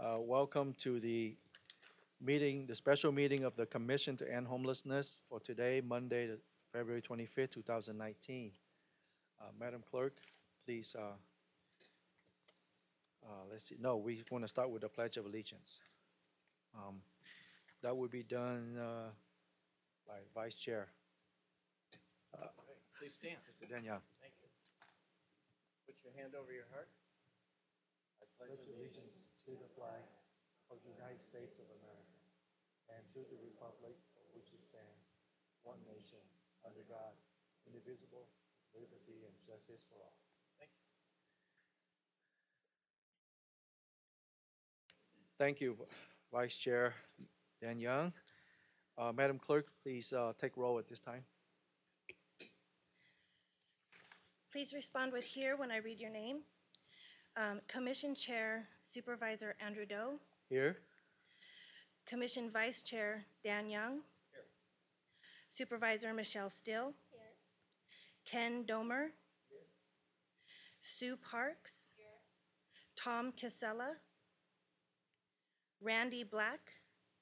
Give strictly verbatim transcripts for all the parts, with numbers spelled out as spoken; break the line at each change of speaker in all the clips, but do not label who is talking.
Uh, welcome to the meeting, the special meeting of the Commission to End Homelessness for today, Monday, the- February twenty-fifth, two thousand nineteen. Uh, Madam Clerk, please, uh, uh, let's see, no, we want to start with the Pledge of Allegiance. Um, That would be done uh, by Vice Chair. Uh,
Please stand.
Mister Daniel.
Thank you. Put your hand over your heart. I pledge allegiance
to the flag of the United States of America and to the republic for which it stands, one nation, under God, indivisible, with liberty and justice for all.
Thank you.
Thank you, Vice Chair Dan Young. Uh, Madam Clerk, please uh, take roll at this time.
Please respond with "here" when I read your name. Um, Commission Chair Supervisor Andrew Doe.
Here.
Commission Vice Chair Dan Young.
Here.
Supervisor Michelle Still.
Here.
Ken Domer.
Here.
Sue Parks.
Here.
Tom Casella. Randy Black.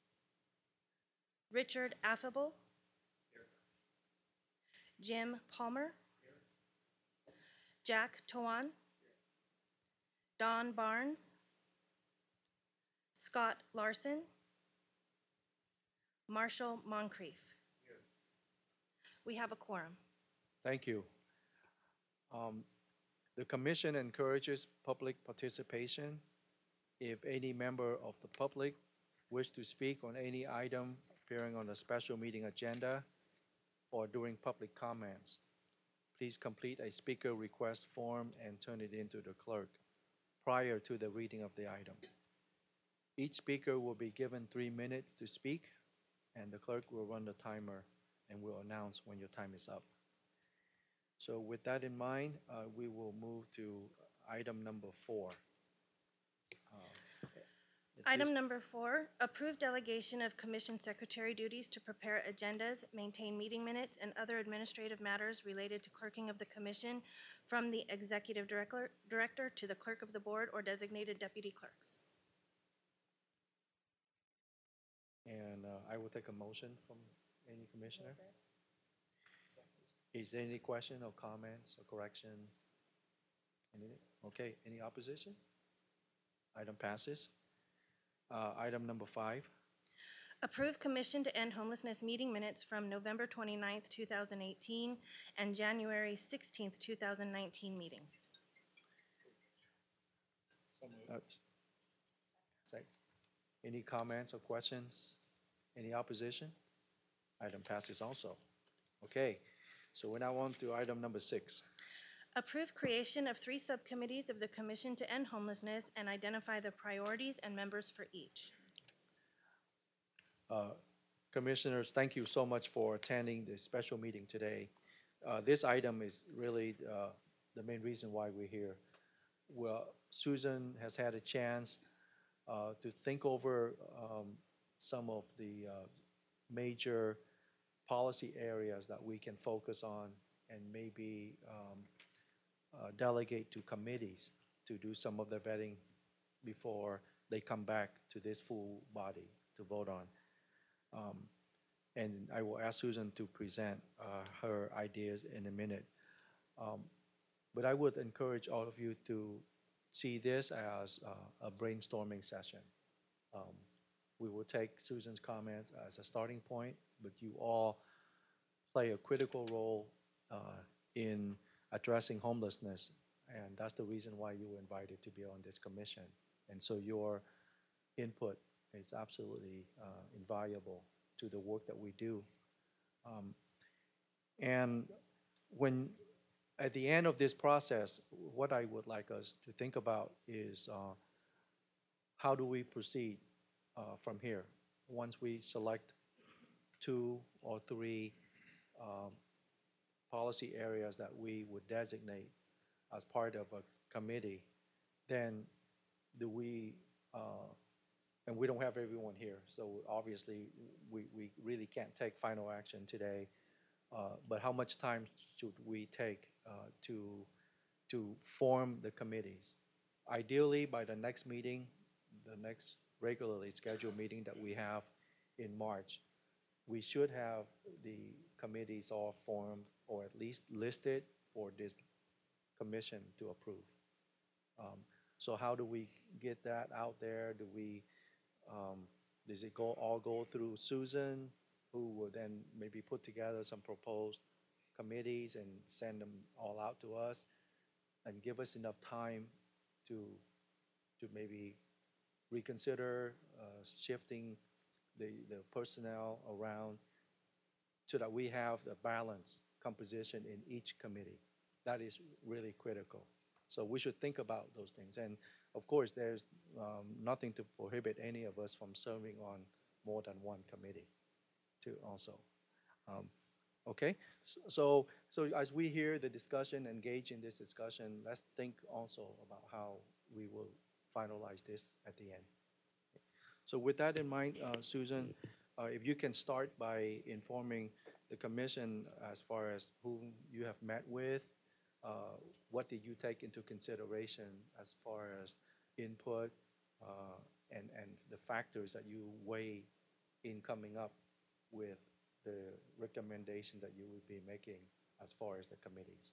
Richard Affable.
Here.
Jim Palmer.
Here.
Jack Towan. Don Barnes. Scott Larson. Marshall Moncrief.
Here.
We have a quorum.
Thank you. Um, The Commission encourages public participation. If any member of the public wish to speak on any item appearing on the special meeting agenda or during public comments, please complete a speaker request form and turn it into the clerk prior to the reading of the item. Each speaker will be given three minutes to speak, and the clerk will run the timer and will announce when your time is up. So with that in mind, uh, we will move to item number four. Uh, at
Item
this-
number four, approve delegation of commission secretary duties to prepare agendas, maintain meeting minutes, and other administrative matters related to clerking of the commission from the executive director, director to the clerk of the board or designated deputy clerks.
And uh, I will take a motion from any commissioner. Is there any question or comments or corrections? Anything? Okay, any opposition? Item passes. Uh, Item number five.
Approve commission to end homelessness meeting minutes from November twenty-ninth, two thousand eighteen, and January sixteenth, two thousand nineteen meetings.
So moved.
Uh, Sec. Any comments or questions? Any opposition? Item passes also. Okay, so we're now on to item number six.
Approve creation of three subcommittees of the Commission to End Homelessness and identify the priorities and members for each.
Uh, Commissioners, thank you so much for attending this special meeting today. Uh, This item is really uh, the main reason why we're here. Well, Susan has had a chance uh, to think over um, some of the uh, major policy areas that we can focus on and maybe um, uh, delegate to committees to do some of the vetting before they come back to this full body to vote on. Um, And I will ask Susan to present uh, her ideas in a minute. Um, But I would encourage all of you to see this as uh, a brainstorming session. Um, We will take Susan's comments as a starting point, but you all play a critical role uh, in addressing homelessness, and that's the reason why you were invited to be on this commission. And so your input is absolutely uh, invaluable to the work that we do. Um, And when, at the end of this process, what I would like us to think about is uh, how do we proceed uh, from here? Once we select two or three um, policy areas that we would designate as part of a committee, then do we, uh, and we don't have everyone here, so obviously we, we really can't take final action today, uh, but how much time should we take uh, to, to form the committees? Ideally, by the next meeting, the next regularly scheduled meeting that we have in March, we should have the committees all formed or at least listed for this commission to approve. Um, So how do we get that out there? Do we, um, does it go, all go through Susan, who will then maybe put together some proposed committees and send them all out to us and give us enough time to, to maybe reconsider uh, shifting the, the personnel around so that we have the balanced composition in each committee? That is really critical. So we should think about those things. And of course, there's um, nothing to prohibit any of us from serving on more than one committee too also. Um, Okay, S- so, so as we hear the discussion, engage in this discussion, let's think also about how we will finalize this at the end. So with that in mind, uh, Susan, uh, if you can start by informing the commission as far as whom you have met with, uh, what did you take into consideration as far as input, uh, and, and the factors that you weigh in coming up with the recommendation that you would be making as far as the committees?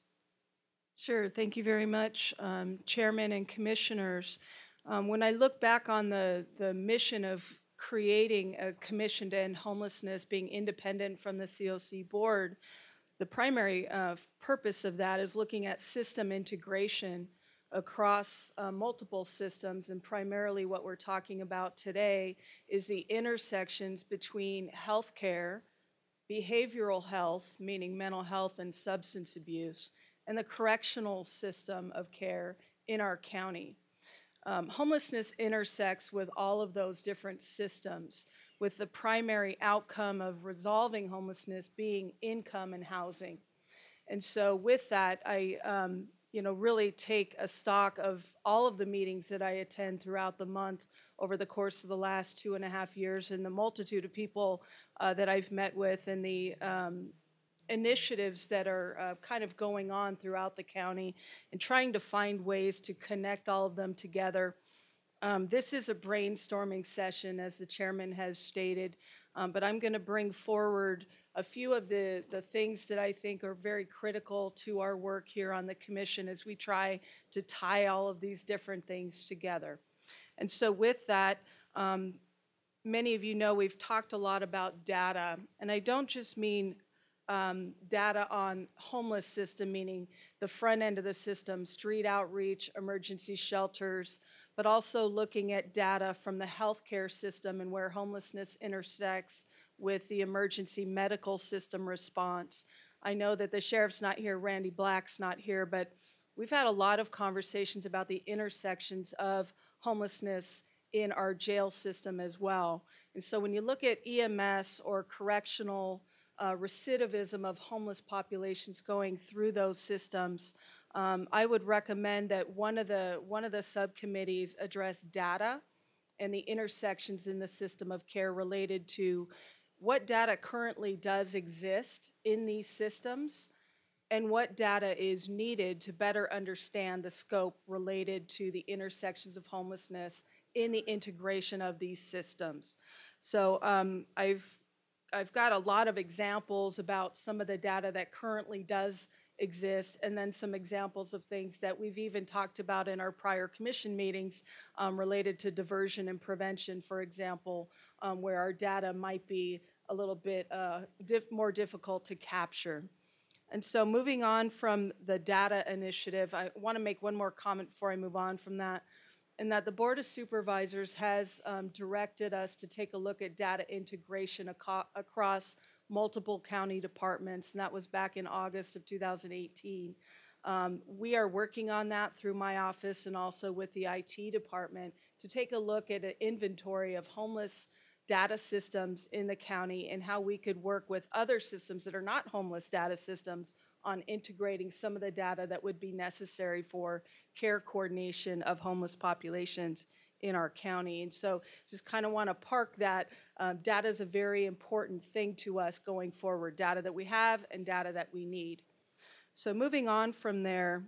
Sure. Thank you very much, um, Chairman and Commissioners. Um, when I look back on the, the mission of creating a commission to end homelessness, being independent from the C O C board, the primary uh, purpose of that is looking at system integration across uh, multiple systems, and primarily what we're talking about today is the intersections between healthcare, behavioral health, meaning mental health and substance abuse, and the correctional system of care in our county. Um, homelessness intersects with all of those different systems, with the primary outcome of resolving homelessness being income and housing. And so with that, I um, you know, really take a stock of all of the meetings that I attend throughout the month over the course of the last two and a half years, and the multitude of people uh, that I've met with, and the um, initiatives that are uh, kind of going on throughout the county, and trying to find ways to connect all of them together. Um, this is a brainstorming session, as the chairman has stated, um, but I'm going to bring forward a few of the, the things that I think are very critical to our work here on the commission as we try to tie all of these different things together. And so with that, um, many of you know we've talked a lot about data, and I don't just mean um, data on homeless system, meaning the front end of the system, street outreach, emergency shelters, but also looking at data from the healthcare system and where homelessness intersects with the emergency medical system response. I know that the sheriff's not here, Randy Black's not here, but we've had a lot of conversations about the intersections of homelessness in our jail system as well. And so when you look at E M S or correctional uh, recidivism of homeless populations going through those systems, um, I would recommend that one of the one of the subcommittees address data and the intersections in the system of care related to what data currently does exist in these systems and what data is needed to better understand the scope related to the intersections of homelessness in the integration of these systems. So um, I've, I've got a lot of examples about some of the data that currently does exist, and then some examples of things that we've even talked about in our prior commission meetings um, related to diversion and prevention, for example, um, where our data might be a little bit uh, diff more difficult to capture. And so moving on from the data initiative, I want to make one more comment before I move on from that, and that the Board of Supervisors has um, directed us to take a look at data integration aco across multiple county departments, and that was back in August of two thousand eighteen. Um, we are working on that through my office and also with the I T department to take a look at an inventory of homeless data systems in the county and how we could work with other systems that are not homeless data systems on integrating some of the data that would be necessary for care coordination of homeless populations in our county. And so just kind of want to park that. Um, data is a very important thing to us going forward, data that we have and data that we need. So moving on from there,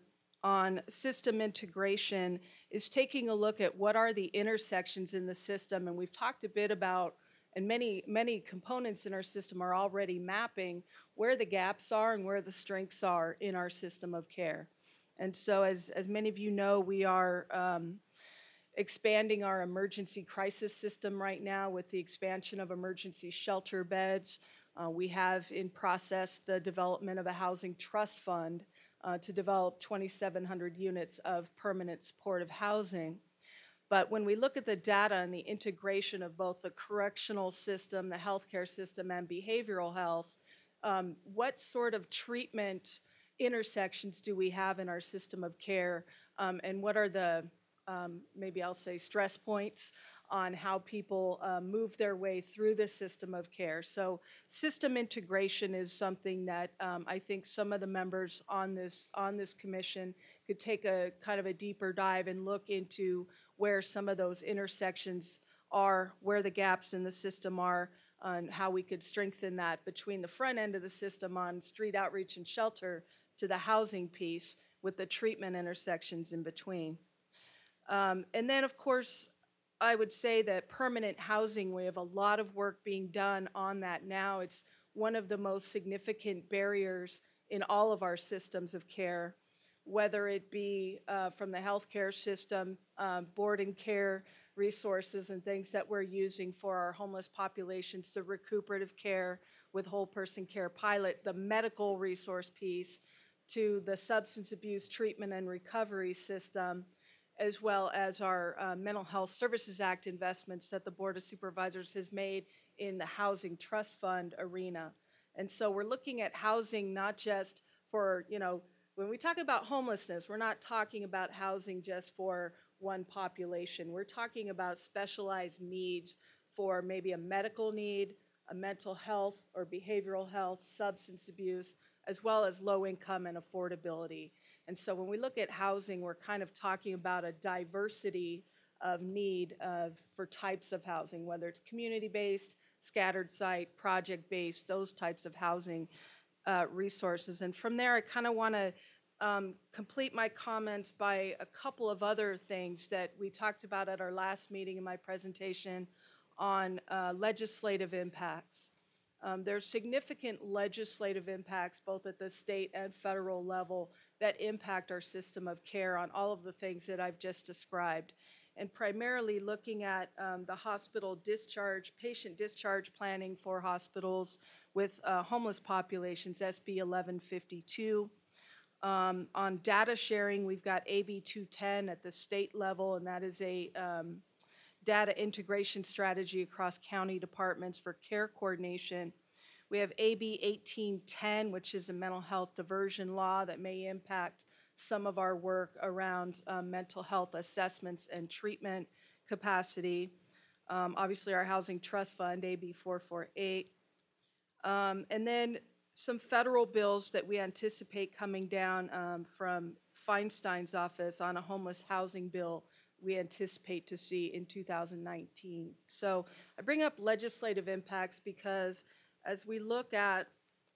on system integration is taking a look at what are the intersections in the system. And we've talked a bit about, and many, many components in our system are already mapping where the gaps are and where the strengths are in our system of care. And so as, as many of you know, we are um, expanding our emergency crisis system right now with the expansion of emergency shelter beds. Uh, we have in process the development of a housing trust fund uh, to develop twenty-seven hundred units of permanent supportive housing. But when we look at the data and the integration of both the correctional system, the healthcare system, and behavioral health, um, what sort of treatment intersections do we have in our system of care, um, and what are the, um, maybe I'll say, stress points on how people uh, move their way through the system of care. So system integration is something that um, I think some of the members on this, on this commission could take a kind of a deeper dive and look into where some of those intersections are, where the gaps in the system are, and how we could strengthen that between the front end of the system on street outreach and shelter to the housing piece with the treatment intersections in between. Um, and then, of course, I would say that permanent housing, we have a lot of work being done on that now. It's one of the most significant barriers in all of our systems of care, whether it be uh, from the healthcare system, uh, board and care resources and things that we're using for our homeless populations, the recuperative care with whole person care pilot, the medical resource piece, to the substance abuse treatment and recovery system, as well as our uh, Mental Health Services Act investments that the Board of Supervisors has made in the Housing Trust Fund arena. And so we're looking at housing not just for, you know, when we talk about homelessness, we're not talking about housing just for one population. We're talking about specialized needs for maybe a medical need, a mental health or behavioral health, substance abuse, as well as low income and affordability. And so when we look at housing, we're kind of talking about a diversity of need of, for types of housing, whether it's community-based, scattered site, project-based, those types of housing uh, resources. And from there, I kind of want to um, complete my comments by a couple of other things that we talked about at our last meeting in my presentation on uh, legislative impacts. Um, there's significant legislative impacts both at the state and federal level that impact our system of care on all of the things that I've just described. And primarily looking at um, the hospital discharge, patient discharge planning for hospitals with uh, homeless populations, S B eleven fifty-two. Um, on data sharing, we've got A B two ten at the state level, and that is a um, data integration strategy across county departments for care coordination. We have A B eighteen ten, which is a mental health diversion law that may impact some of our work around um, mental health assessments and treatment capacity. Um, obviously, our Housing Trust Fund, A B four forty-eight. Um, and then some federal bills that we anticipate coming down um, from Feinstein's office on a homeless housing bill we anticipate to see in two thousand nineteen. So I bring up legislative impacts because as we look at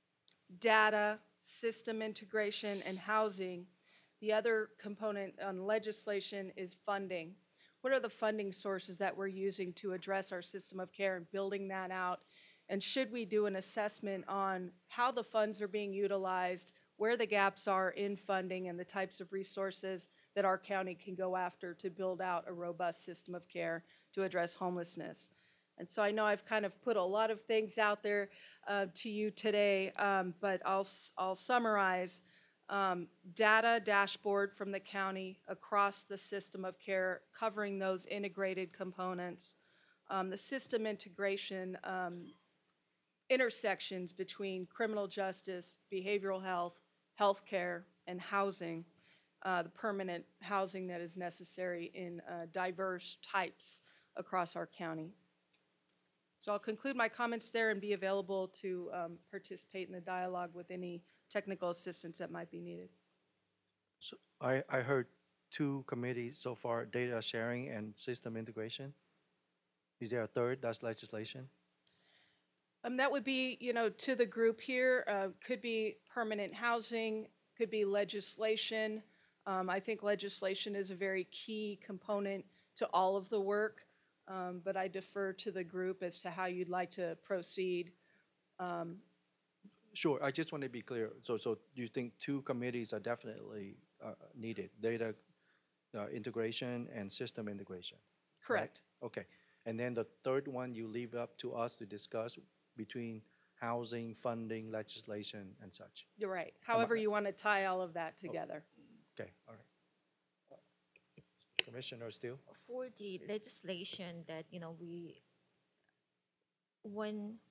data, system integration, and housing, the other component on legislation is funding. What are the funding sources that we're using to address our system of care and building that out? And should we do an assessment on how the funds are being utilized, where the gaps are in funding, and the types of resources that our county can go after to build out a robust system of care to address homelessness? And so I know I've kind of put a lot of things out there uh, to you today, um, but I'll, I'll summarize. Um, data dashboard from the county across the system of care, covering those integrated components. Um, the system integration um, intersections between criminal justice, behavioral health, healthcare, and housing. Uh, the permanent housing that is necessary in uh, diverse types across our county. So I'll conclude my comments there and be available to um, participate in the dialogue with any technical assistance that might be needed.
So I, I heard two committees so far, data sharing and system integration. Is there a third, that's legislation?
Um, that would be, you know, to the group here, uh, could be permanent housing, could be legislation, Um, I think legislation is a very key component to all of the work, um, but I defer to the group as to how you'd like to proceed. Um,
Sure, I just want to be clear. So, so you think two committees are definitely uh, needed, data uh, integration and system integration? right?
Correct.
Okay. And then the third one, you leave up to us to discuss between housing, funding, legislation, and such.
You're right.
Am I-
However you want to tie all of that together.
Okay, all right. Commissioner Steele?
For the legislation that, you know, we, when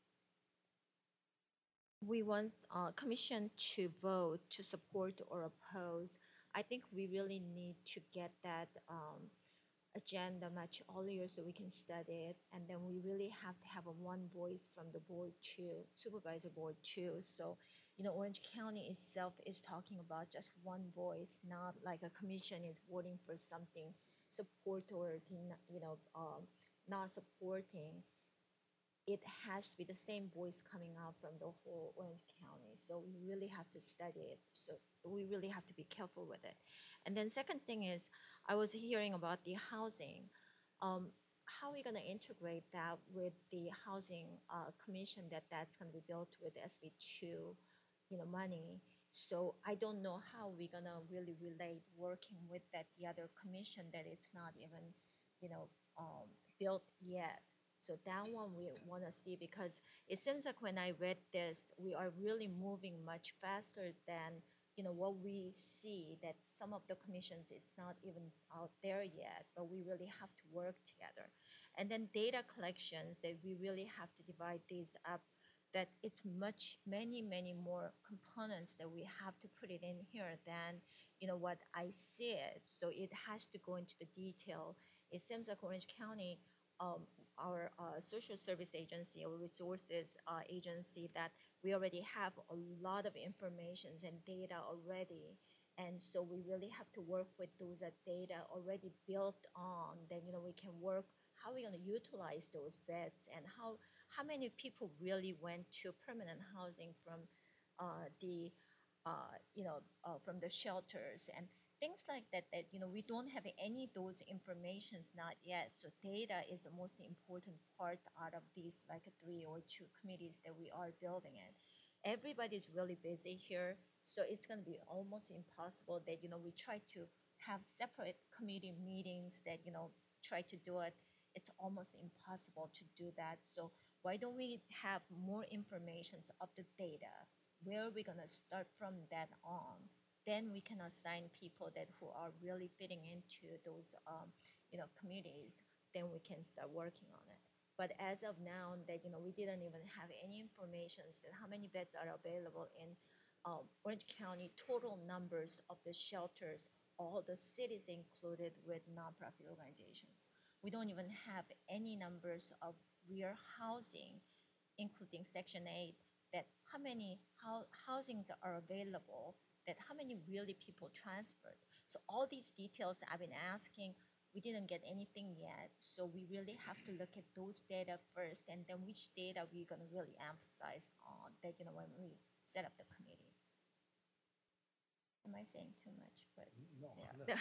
we want uh, commission to vote to support or oppose, I think we really need to get that um, agenda much earlier so we can study it. And then we really have to have a one voice from the board too, supervisor board too. So, you know, Orange County itself is talking about just one voice, not like a commission is voting for something, support or, den- you know, um, not supporting. It has to be the same voice coming out from the whole Orange County. So we really have to study it. So we really have to be careful with it. And then second thing is, I was hearing about the housing. Um, how are we going to integrate that with the housing uh, commission that that's going to be built with S B two, you know, money? So I don't know how we're going to really relate working with that the other commission that it's not even, you know, um, built yet. So that one we want to see because it seems like when I read this, we are really moving much faster than, you know, what we see that some of the commissions, it's not even out there yet, but we really have to work together. And then data collections that we really have to divide these up, that it's much, many, many more components that we have to put it in here than, you know, what I see it. So it has to go into the detail. It seems like Orange County, um, our uh, social service agency or resources uh, agency, that we already have a lot of information and data already. And so we really have to work with those uh, data already built on, then, you know, we can work, how are we going to utilize those beds and how, how many people really went to permanent housing from uh, the, uh, you know, uh, from the shelters and things like that, that, you know, we don't have any of those informations not yet. So data is the most important part out of these like three or two committees that we are building in. Everybody's really busy here, so it's going to be almost impossible that, you know, we try to have separate committee meetings that, you know, try to do it. It's almost impossible to do that. So why don't we have more information of the data? Where are we going to start from that on? Then we can assign people that who are really fitting into those, um, you know, committees. Then we can start working on it. But as of now, that, you know, we didn't even have any information that how many beds are available in um, Orange County, total numbers of the shelters, all the cities included with nonprofit organizations. We don't even have any numbers of real housing, including Section eight, that how many how, housings are available, that how many really people transferred. So all these details I've been asking, we didn't get anything yet. So we really have to look at those data first, and then which data we're going to really emphasize on that, you know, when we set up the committee. Am I saying too much? But
No,
yeah.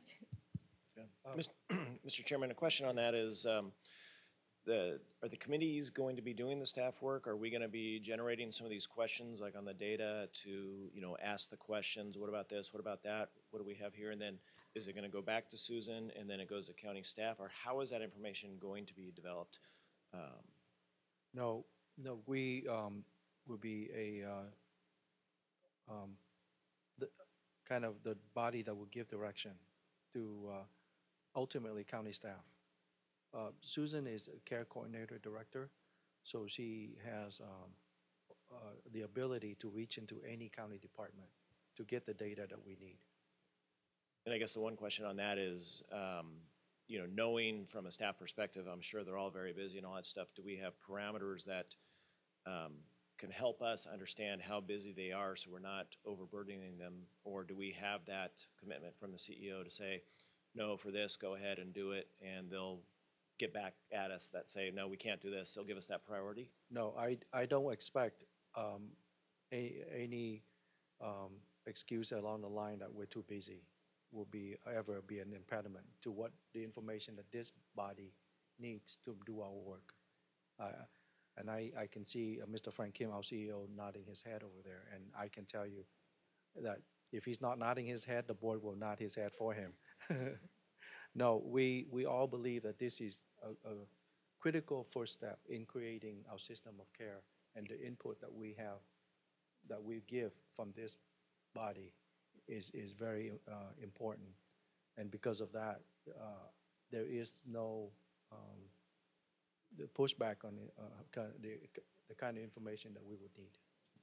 Um,
Mis- Mister Chairman, a question on that is, um, the, are the committees going to be doing the staff work? Are we going to be generating some of these questions, like on the data, to, you know, ask the questions, what about this, what about that, what do we have here? And then is it going to go back to Susan, and then it goes to county staff, or how is that information going to be developed? Um,
No, no, we um, will be a, uh, um, the, kind of the body that will give direction to uh, ultimately county staff. Uh, Susan is a care coordinator director, so she has um, uh, the ability to reach into any county department to get the data that we need.
And I guess the one question on that is, um, you know, knowing from a staff perspective, I'm sure they're all very busy and all that stuff. Do we have parameters that um, can help us understand how busy they are so we're not overburdening them? Or do we have that commitment from the C E O to say, no, for this, go ahead and do it, and they'll get back at us that say, no, we can't do this. They'll give us that priority?
No, I, I don't expect um, a, any um, excuse along the line that we're too busy will be ever be an impediment to what the information that this body needs to do our work. Uh, and I, I can see uh, Mister Frank Kim, our C E O, nodding his head over there, and I can tell you that if he's not nodding his head, the board will nod his head for him. No, we, we all believe that this is a, a critical first step in creating our system of care, and the input that we have, that we give from this body is, is very uh, important. And because of that, uh, there is no um, the pushback on the, uh, kind of the, the kind of information that we would need.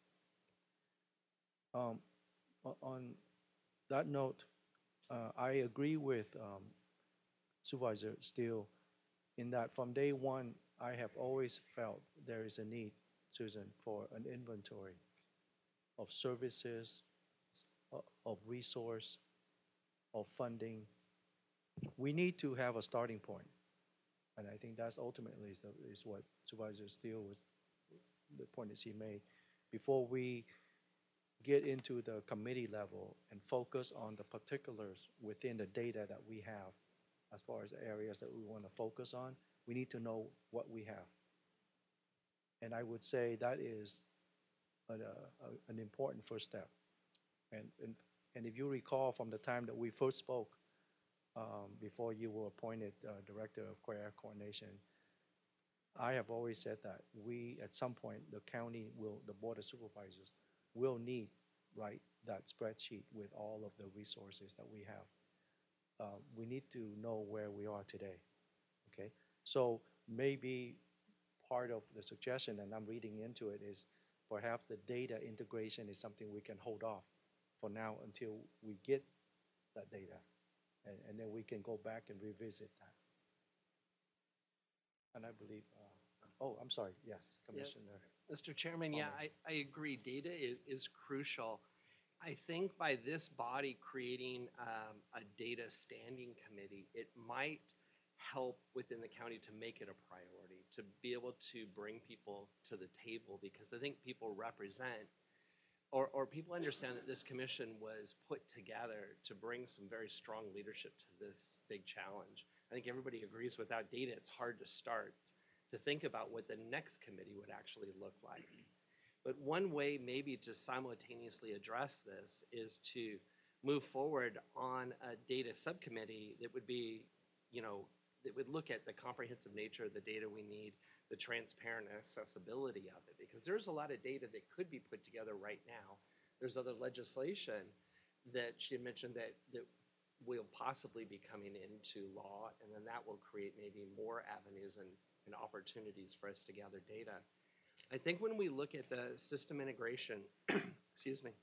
Um, o- on that note, uh, I agree with um, Supervisor Steele in that from day one, I have always felt there is a need, Susan, for an inventory of services, o- of resource, of funding. We need to have a starting point. And I think that's ultimately is, the, is what Supervisor Steele was, the point that she made. Before we get into the committee level and focus on the particulars within the data that we have, as far as the areas that we want to focus on, we need to know what we have. And I would say that is a, a, an important first step. And, and, and if you recall from the time that we first spoke, um, before you were appointed uh, Director of Care Coordination, I have always said that we, at some point, the county will, the Board of Supervisors will need, right, that spreadsheet with all of the resources that we have. Uh, we need to know where we are today, okay? So maybe part of the suggestion, and I'm reading into it, is perhaps the data integration is something we can hold off for now until we get that data, and, and then we can go back and revisit that. And I believe, uh, oh, I'm sorry, yes, Commissioner.
Mister Chairman, yeah, I, I agree. Data is, is crucial. I think by this body creating um, a data standing committee, it might help within the county to make it a priority, to be able to bring people to the table, because I think people represent, or, or people understand that this commission was put together to bring some very strong leadership to this big challenge. I think everybody agrees without data, it's hard to start to think about what the next committee would actually look like. But one way maybe to simultaneously address this is to move forward on a data subcommittee that would be, you know, that would look at the comprehensive nature of the data we need, the transparent accessibility of it, because there's a lot of data that could be put together right now. There's other legislation that she had mentioned that, that will possibly be coming into law, and then that will create maybe more avenues and, and opportunities for us to gather data. I think when we look at the system integration, excuse me,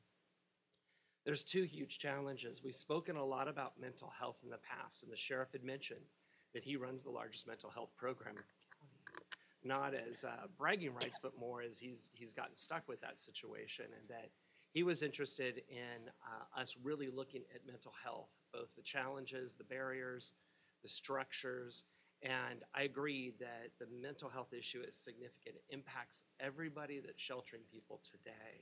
there's two huge challenges. We've spoken a lot about mental health in the past, and the sheriff had mentioned that he runs the largest mental health program in the county. Not as uh, bragging rights, but more as he's, he's gotten stuck with that situation, and that he was interested in uh, us really looking at mental health, both the challenges, the barriers, the structures. And I agree that the mental health issue is significant. It impacts everybody that's sheltering people today.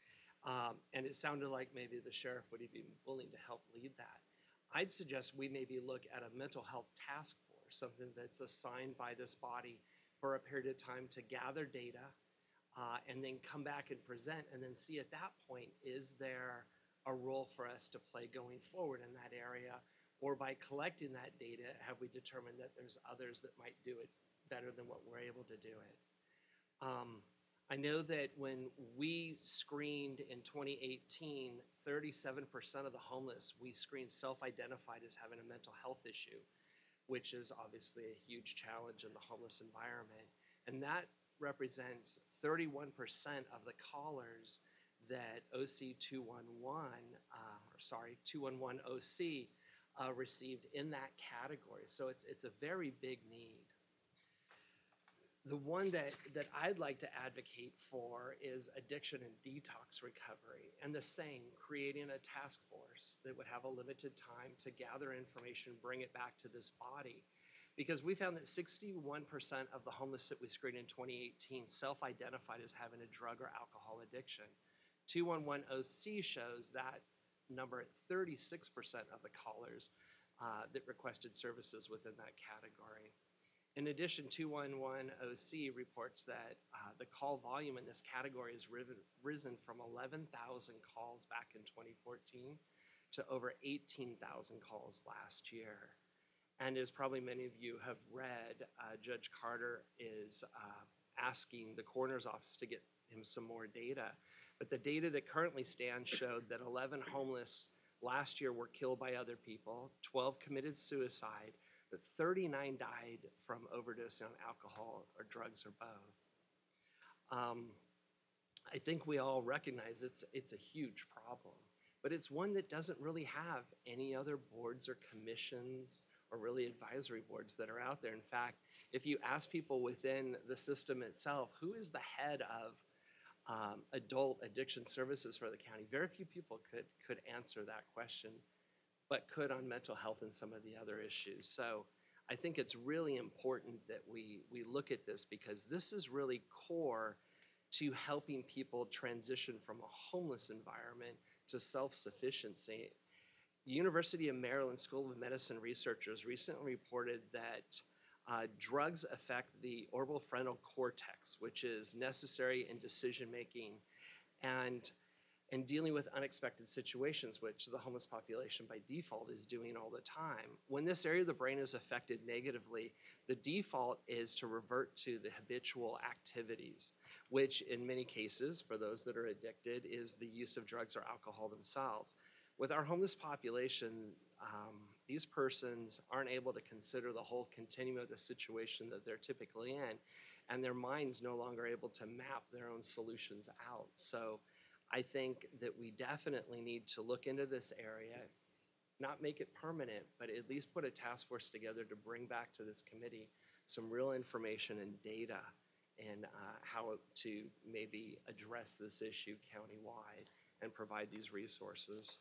Um, and it sounded like maybe the sheriff would be willing to help lead that. I'd suggest we maybe look at a mental health task force, something that's assigned by this body for a period of time to gather data uh, and then come back and present, and then see at that point, is there a role for us to play going forward in that area? Or by collecting that data, have we determined that there's others that might do it better than what we're able to do it? Um, I know that when we screened in twenty eighteen, thirty-seven percent of the homeless we screened self-identified as having a mental health issue, which is obviously a huge challenge in the homeless environment. And that represents thirty-one percent of the callers that O C two one one, uh, or sorry, two one one O C uh, received in that category. So it's, it's a very big need. The one that, that I'd like to advocate for is addiction and detox recovery. And the same, creating a task force that would have a limited time to gather information, bring it back to this body. Because we found that sixty-one percent of the homeless that we screened in twenty eighteen self-identified as having a drug or alcohol addiction. two one one O C shows that number at thirty-six percent of the callers uh, that requested services within that category. In addition, two one one O C reports that uh, the call volume in this category has riven, risen from eleven thousand calls back in twenty fourteen to over eighteen thousand calls last year. And as probably many of you have read, uh, Judge Carter is uh, asking the coroner's office to get him some more data. But the data that currently stands showed that eleven homeless last year were killed by other people, twelve committed suicide, but thirty-nine died from overdosing on alcohol or drugs or both. Um, I think we all recognize it's, it's a huge problem, but it's one that doesn't really have any other boards or commissions or really advisory boards that are out there. In fact, if you ask people within the system itself, who is the head of um, adult addiction services for the county, very few people could, could answer that question, but could on mental health and some of the other issues. So I think it's really important that we, we look at this, because this is really core to helping people transition from a homeless environment to self-sufficiency. The University of Maryland School of Medicine researchers recently reported that uh, drugs affect the orbitofrontal cortex, which is necessary in decision-making and and dealing with unexpected situations, which the homeless population by default is doing all the time. When this area of the brain is affected negatively, the default is to revert to the habitual activities, which in many cases, for those that are addicted, is the use of drugs or alcohol themselves. With our homeless population, um, these persons aren't able to consider the whole continuum of the situation that they're typically in, and their mind's no longer able to map their own solutions out. So I think that we definitely need to look into this area, not make it permanent, but at least put a task force together to bring back to this committee some real information and data and uh, how to maybe address this issue countywide and provide these resources.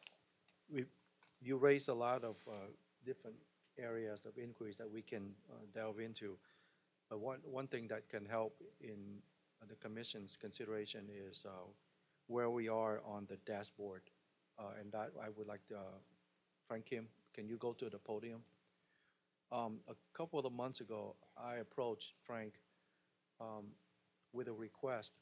We, you raised a lot of uh, different areas of inquiries that we can uh, delve into. But one, one thing that can help in uh, the commission's consideration is uh, where we are on the dashboard. Uh, and that I would like to, uh, Frank Kim, can you go to the podium? Um, a couple of months ago, I approached Frank um, with a request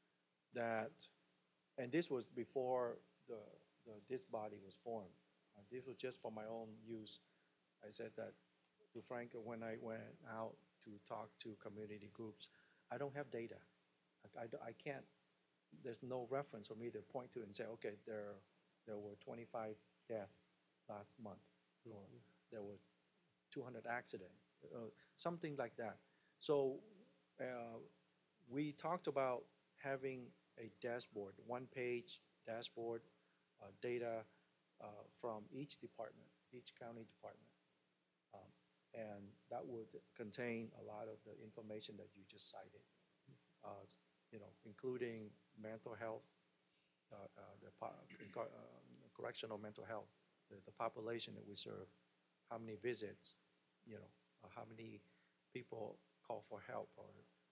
that, and this was before the, the this body was formed. Uh, this was just for my own use. I said that to Frank when I went out to talk to community groups. I don't have data. I, I, I can't, there's no reference for me to point to and say, okay, there, there were twenty-five deaths last month, or there were two hundred accidents, uh, something like that. So uh, we talked about having a dashboard, one-page dashboard, uh, data uh, from each department, each county department. Um, and that would contain a lot of the information that you just cited, uh, you know, including mental health, uh, uh, the po- uh, correctional mental health, the, the population that we serve, how many visits, you know, uh, how many people call for help, or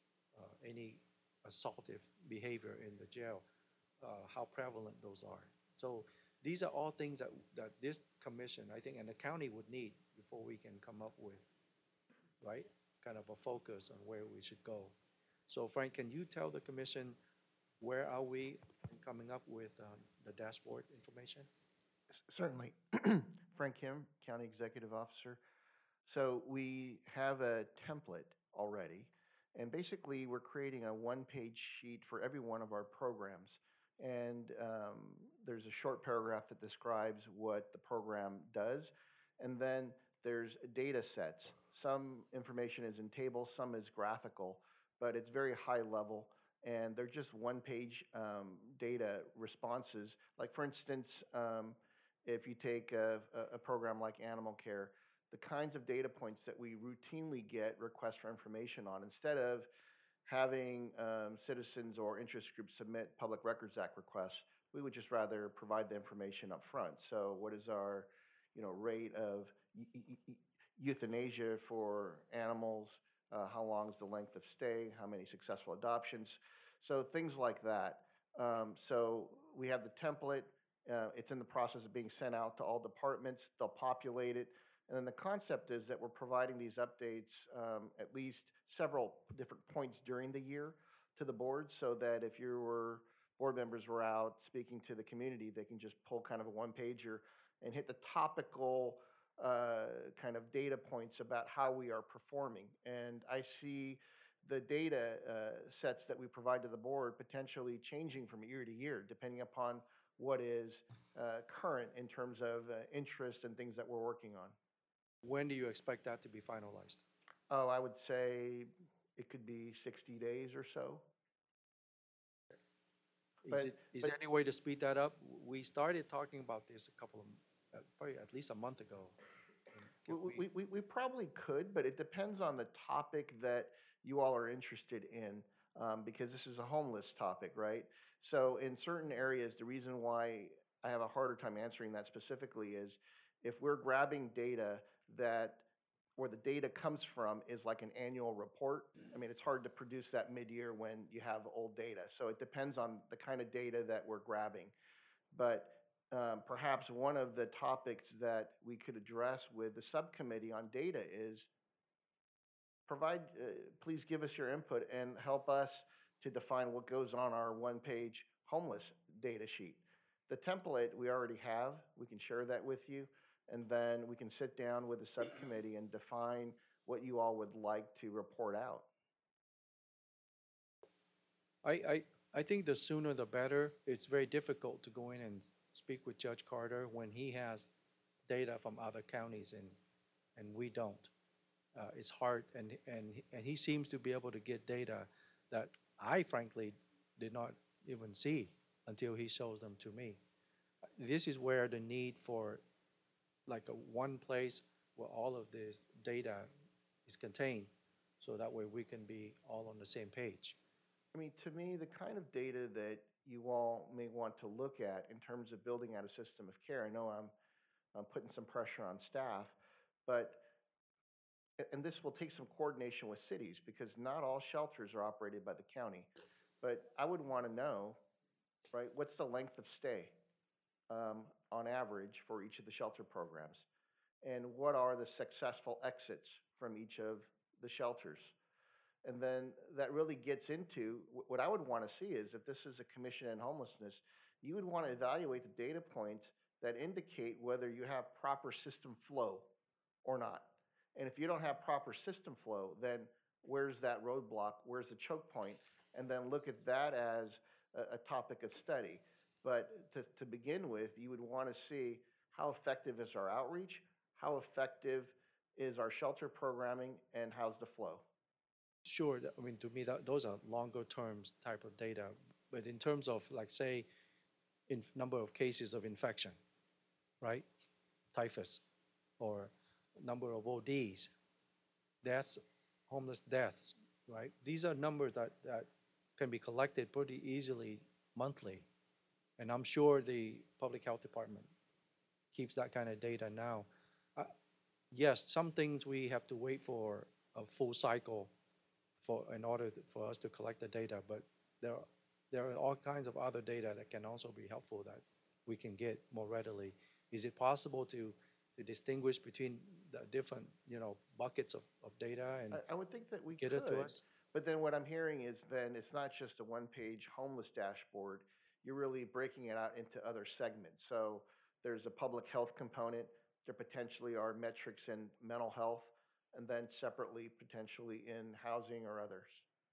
uh, any assaultive behavior in the jail, uh, how prevalent those are. So these are all things that, that this commission, I think, and the county would need before we can come up with, right, kind of a focus on where we should go. So Frank, can you tell the commission where are we in coming up with um, the dashboard information?
S- Certainly. Frank Kim, County Executive Officer. So we have a template already, and basically we're creating a one-page sheet for every one of our programs. And um, there's a short paragraph that describes what the program does, and then there's data sets. Some information is in tables, some is graphical, but it's very high level, and they're just one-page um, data responses. Like for instance, um, if you take a, a program like Animal Care, the kinds of data points that we routinely get requests for information on, instead of having um, citizens or interest groups submit Public Records Act requests, we would just rather provide the information up front. So what is our, you know, rate of euthanasia for animals? Uh, how long is the length of stay? How many successful adoptions? So things like that. Um, so we have the template. Uh, it's in the process of being sent out to all departments. They'll populate it. And then the concept is that we're providing these updates um, at least several different points during the year to the board, so that if your board members were out speaking to the community, they can just pull kind of a one-pager and hit the topical uh, kind of data points about how we are performing. And I see the data uh, sets that we provide to the board potentially changing from year to year, depending upon what is uh, current in terms of uh, interest and things that we're working on.
When do you expect that to be finalized?
Oh, I would say it could be sixty days or so.
Is
But-
it, is
but-
there any way to speed that up? We started talking about this a couple of, uh, probably at least a month ago. And can
We, we, we, we probably could, but it depends on the topic that you all are interested in, um, because this is a homeless topic, right? So in certain areas, the reason why I have a harder time answering that specifically is if we're grabbing data that, where the data comes from is like an annual report, I mean, it's hard to produce that mid-year when you have old data. So it depends on the kind of data that we're grabbing. But um, perhaps one of the topics that we could address with the subcommittee on data is provide, uh, please give us your input and help us to define what goes on our one-page homeless data sheet. The template we already have, we can share that with you, and then we can sit down with the subcommittee and define what you all would like to report out.
I, I, I think the sooner the better. It's very difficult to go in and speak with Judge Carter when he has data from other counties and, and we don't. Uh, it's hard, and, and, and he seems to be able to get data that I frankly did not even see until he shows them to me. This is where the need for like a one place where all of this data is contained, so that way we can be all on the same page.
I mean, to me, the kind of data that you all may want to look at in terms of building out a system of care, I know I'm, I'm putting some pressure on staff, but, and this will take some coordination with cities because not all shelters are operated by the county. But I would want to know, right, what's the length of stay um, on average for each of the shelter programs? And what are the successful exits from each of the shelters? And then that really gets into what I would want to see is if this is a commission on homelessness, you would want to evaluate the data points that indicate whether you have proper system flow or not. And if you don't have proper system flow, then where's that roadblock? Where's the choke point? And then look at that as a, a topic of study. But to, to begin with, you would want to see how effective is our outreach, how effective is our shelter programming, and how's the flow?
Sure, that- I mean, to me, that, those are longer terms type of data. But in terms of, like, say, in number of cases of infection, right? Typhus, or number of O Ds, deaths, homeless deaths, right? These are numbers that, that can be collected pretty easily monthly. And I'm sure the Public Health Department keeps that kind of data now. Uh, Yes, some things we have to wait for a full cycle for, in order to- for us to collect the data, but there, are- there are all kinds of other data that can also be helpful that we can get more readily. Is it possible to, to distinguish between the different, you know, buckets of, of data and
I, I would think that we
get
could.
it to us?
But then what I'm hearing is then it's not just a one-page homeless dashboard. You're really breaking it out into other segments. So there's a public health component. There potentially are metrics in mental health, and then separately potentially in housing or others.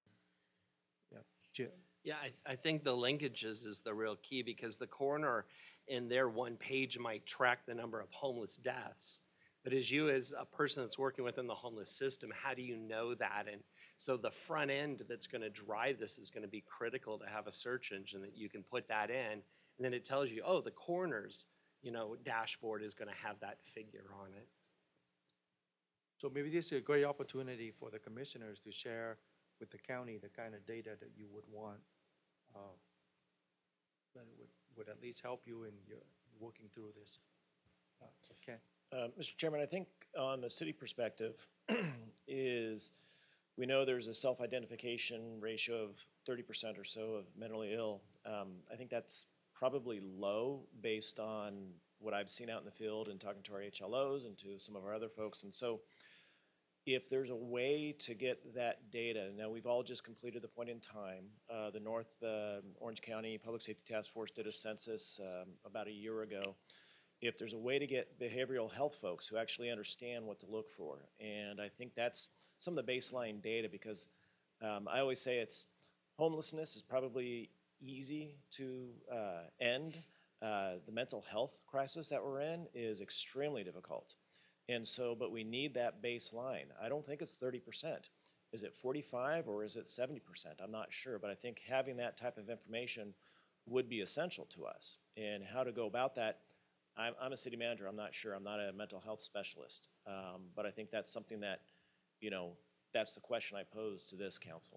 Jim?
Yeah, I, I think the linkages is the real key because the coroner in their one page might track the number of homeless deaths. But as you, as a person that's working within the homeless system, how do you know that? And so the front end that's going to drive this is going to be critical to have a search engine that you can put that in. And then it tells you, oh, the coroner's, you know, dashboard is going to have that figure on it.
So maybe this is a great opportunity for the commissioners to share with the county the kind of data that you would want. uh, That would, would at least help you in your working through this. Uh, Okay.
Uh, Mister Chairman, I think on the city perspective is we know there's a self-identification ratio of thirty percent or so of mentally ill Um, I think that's probably low based on what I've seen out in the field and talking to our H L Os and to some of our other folks. And so if there's a way to get that data, now we've all just completed the point in time. Uh, the North uh, Orange County Public Safety Task Force did a census um, about a year ago. If there's a way to get behavioral health folks who actually understand what to look for, and I think that's some of the baseline data, because um, I always say it's homelessness is probably easy to uh, end. Uh, the mental health crisis that we're in is extremely difficult. And so, but we need that baseline. I don't think it's thirty percent. Is it forty-five or is it seventy percent? I'm not sure, but I think having that type of information would be essential to us. And how to go about that, I'm, I'm a city manager. I'm not sure. I'm not a mental health specialist. Um, but I think that's something that, you know, that's the question I pose to this council.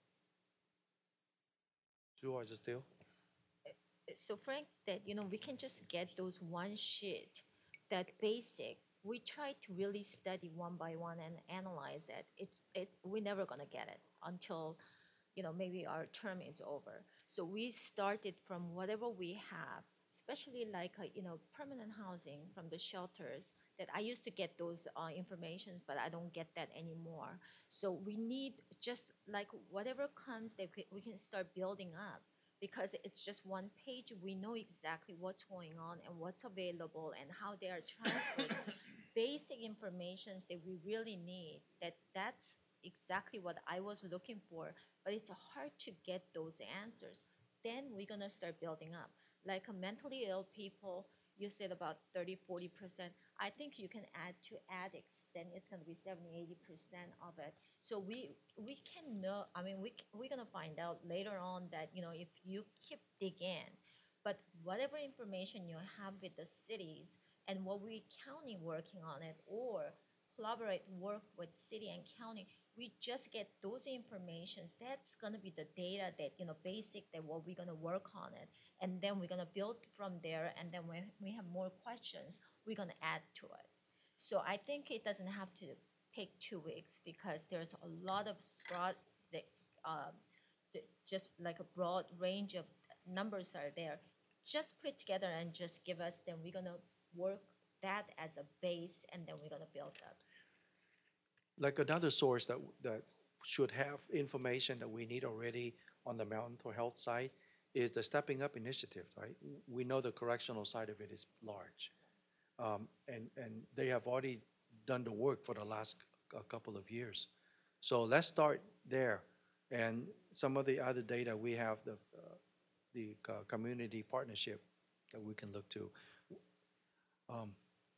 Supervisor Steele?
So Frank, that, you know, we can just get those one sheet, that basic. We try to really study one by one and analyze it. It, it, we're never gonna get it until, you know, maybe our term is over. So we started from whatever we have, especially like, uh, you know, permanent housing from the shelters, that I used to get those uh, informations, but I don't get that anymore. So we need just like whatever comes that we, we can start building up, because it's just one page. We know exactly what's going on and what's available and how they are transferred. Basic informations that we really need, that that's exactly what I was looking for, but it's hard to get those answers. Then we're gonna start building up. Like uh, mentally ill people, you said about thirty, forty percent. I think you can add to addicts, then it's gonna be seventy, eighty percent of it. So we we can know, I mean, we, we're gonna find out later on that, you know, if you keep digging, but whatever information you have with the cities and what we county working on it, or collaborate, work with city and county, we just get those informations. That's gonna be the data that, you know, basic, that what we're gonna work on it. And then we're gonna build from there, and then when we have more questions, we're gonna add to it. So I think it doesn't have to take two weeks, because there's a lot of broad, uh, just like a broad range of numbers are there. Just put it together and just give us, then we're gonna work that as a base, and then we're gonna build up.
Like another source that, that should have information that we need already on the mental health side is the Stepping Up initiative, right? We know the correctional side of it is large. Um, and, and they have already done the work for the last c- a couple of years. So let's start there. And some of the other data, we have the, uh, the uh, community partnership that we can look to. Um,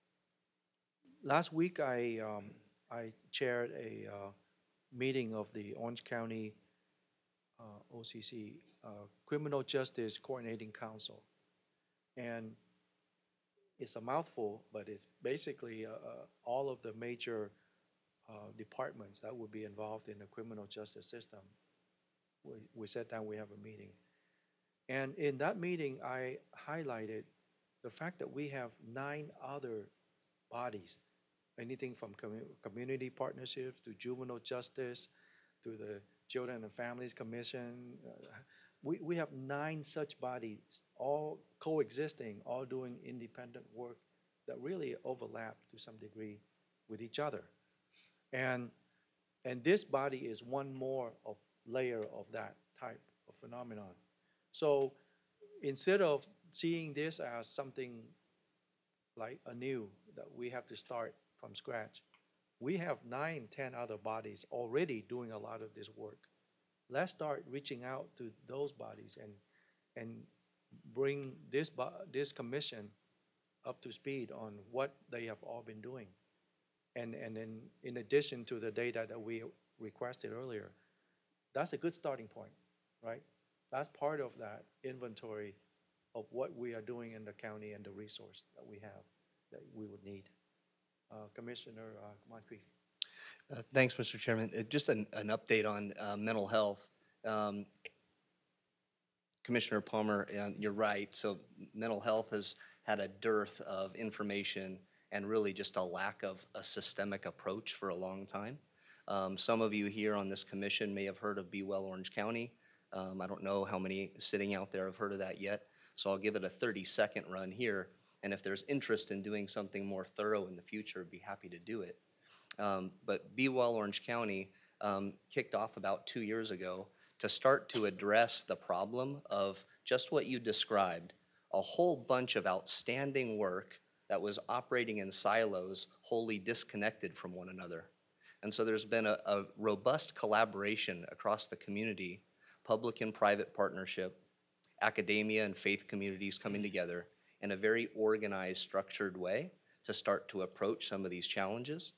last week, I, um, I chaired a uh, meeting of the Orange County uh, O C C, uh, Criminal Justice Coordinating Council. And it's a mouthful, but it's basically uh, uh, all of the major uh, departments that would be involved in the criminal justice system. We, we sat down, we have a meeting. And in that meeting, I highlighted the fact that we have nine other bodies, anything from commu- community partnerships to juvenile justice to the Children and Families Commission. Uh, we, we have nine such bodies, all coexisting, all doing independent work that really overlap to some degree with each other. And, and this body is one more of layer of that type of phenomenon. So instead of seeing this as something like anew that we have to start from scratch, we have nine, ten other bodies already doing a lot of this work. Let's start reaching out to those bodies and and bring this this commission up to speed on what they have all been doing. And and then in addition to the data that we requested earlier, that's a good starting point, right? That's part of that inventory of what we are doing in the county and the resource that we have that we would need. Uh, Commissioner uh, Moncrief.
Uh, Thanks, Mister Chairman. Uh, Just an, an update on uh, mental health. Um, Commissioner Palmer, uh, you're right. So mental health has had a dearth of information and really just a lack of a systemic approach for a long time. Um, Some of you here on this commission may have heard of Be Well Orange County. Um, I don't know how many sitting out there have heard of that yet, so I'll give it a thirty second run here. And if there's interest in doing something more thorough in the future, I'd be happy to do it. Um, but Be Well Orange County um, kicked off about two years ago to start to address the problem of just what you described, a whole bunch of outstanding work that was operating in silos, wholly disconnected from one another. And so there's been a, a robust collaboration across the community, public and private partnership, academia and faith communities coming together in a very organized, structured way to start to approach some of these challenges.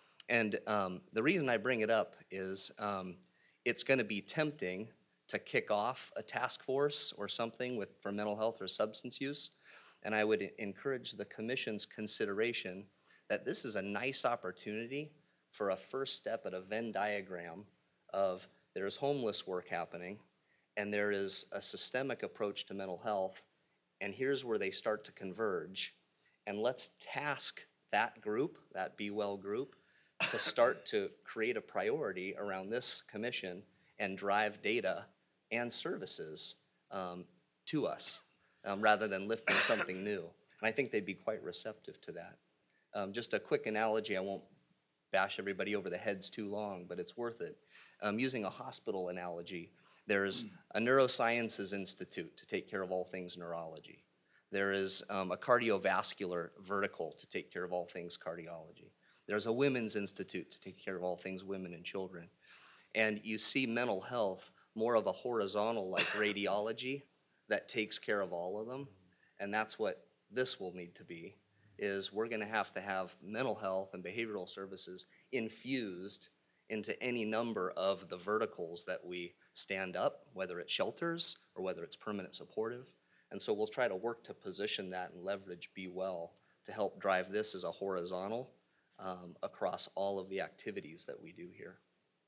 And um, the reason I bring it up is um, it's going to be tempting to kick off a task force or something with for mental health or substance use. And I would encourage the commission's consideration that this is a nice opportunity for a first step at a Venn diagram of there's homeless work happening and there is a systemic approach to mental health, and here's where they start to converge. And let's task that group, that Be Well group, to start to create a priority around this commission and drive data and services um, to us um, rather than lifting something new. And I think they'd be quite receptive to that. Um, just a quick analogy, I won't bash everybody over the heads too long, but it's worth it. Um, using a hospital analogy, there's a neurosciences institute to take care of all things neurology. There is um, a cardiovascular vertical to take care of all things cardiology. There's a women's institute to take care of all things women and children. And you see mental health more of a horizontal like radiology that takes care of all of them. And that's what this will need to be, is we're gonna have to have mental health and behavioral services infused into any number of the verticals that we stand up, whether it's shelters or whether it's permanent supportive. And so we'll try to work to position that and leverage Be Well to help drive this as a horizontal um, across all of the activities that we do here.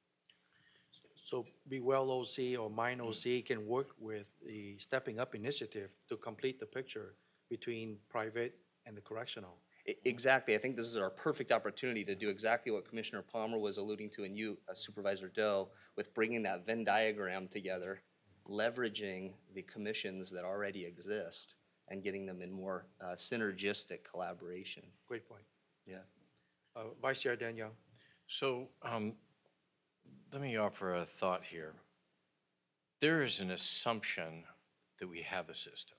So Be Well O C or Mine O C can work with the Stepping Up initiative to complete the picture between private and the correctional.
I- Exactly. I think this is our perfect opportunity to do exactly what Commissioner Palmer was alluding to and you, uh, Supervisor Doe, with bringing that Venn diagram together, leveraging the commissions that already exist and getting them in more uh, synergistic collaboration.
Great point.
Yeah.
Uh, Vice Chair Danielle.
So um, let me offer a thought here. There is an assumption that we have a system.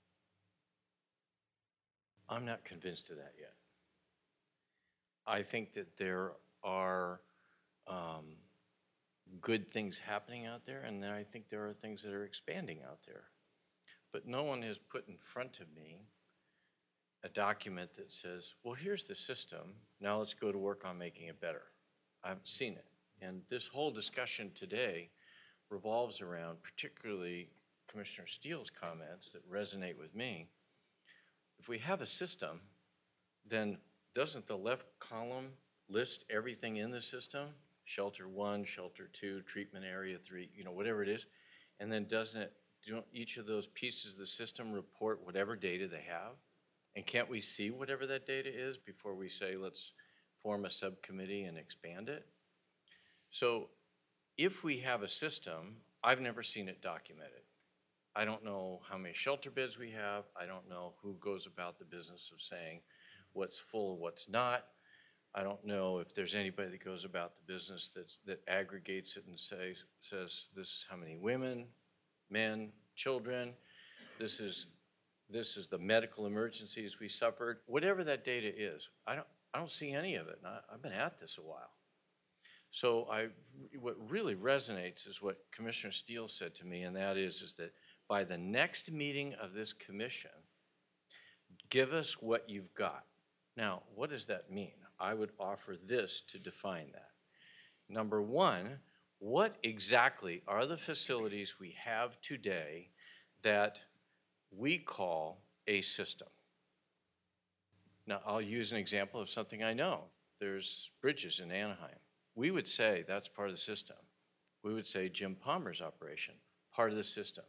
I'm not convinced of that yet. I think that there are um, good things happening out there, and then I think there are things that are expanding out there. But no one has put in front of me a document that says, well, here's the system, now let's go to work on making it better. I haven't seen it. And this whole discussion today revolves around particularly Commissioner Steele's comments that resonate with me. If we have a system, then doesn't the left column list everything in the system? Shelter one, shelter two, treatment area three, you know, whatever it is. And then doesn't it, don't each of those pieces of the system report whatever data they have? And can't we see whatever that data is before we say, let's form a subcommittee and expand it? So if we have a system, I've never seen it documented. I don't know how many shelter beds we have. I don't know who goes about the business of saying what's full, what's not. I don't know if there's anybody that goes about the business that's, that aggregates it and says, says this is how many women, men, children, this is, this is the medical emergencies we suffered. Whatever that data is, I don't, I don't see any of it. And I, I've been at this a while. So I, what really resonates is what Commissioner Steele said to me, and that is, is that by the next meeting of this commission, give us what you've got. Now, what does that mean? I would offer this to define that. Number one, what exactly are the facilities we have today that we call a system? Now, I'll use an example of something I know. There's Bridges in Anaheim. We would say that's part of the system. We would say Jim Palmer's operation, part of the system.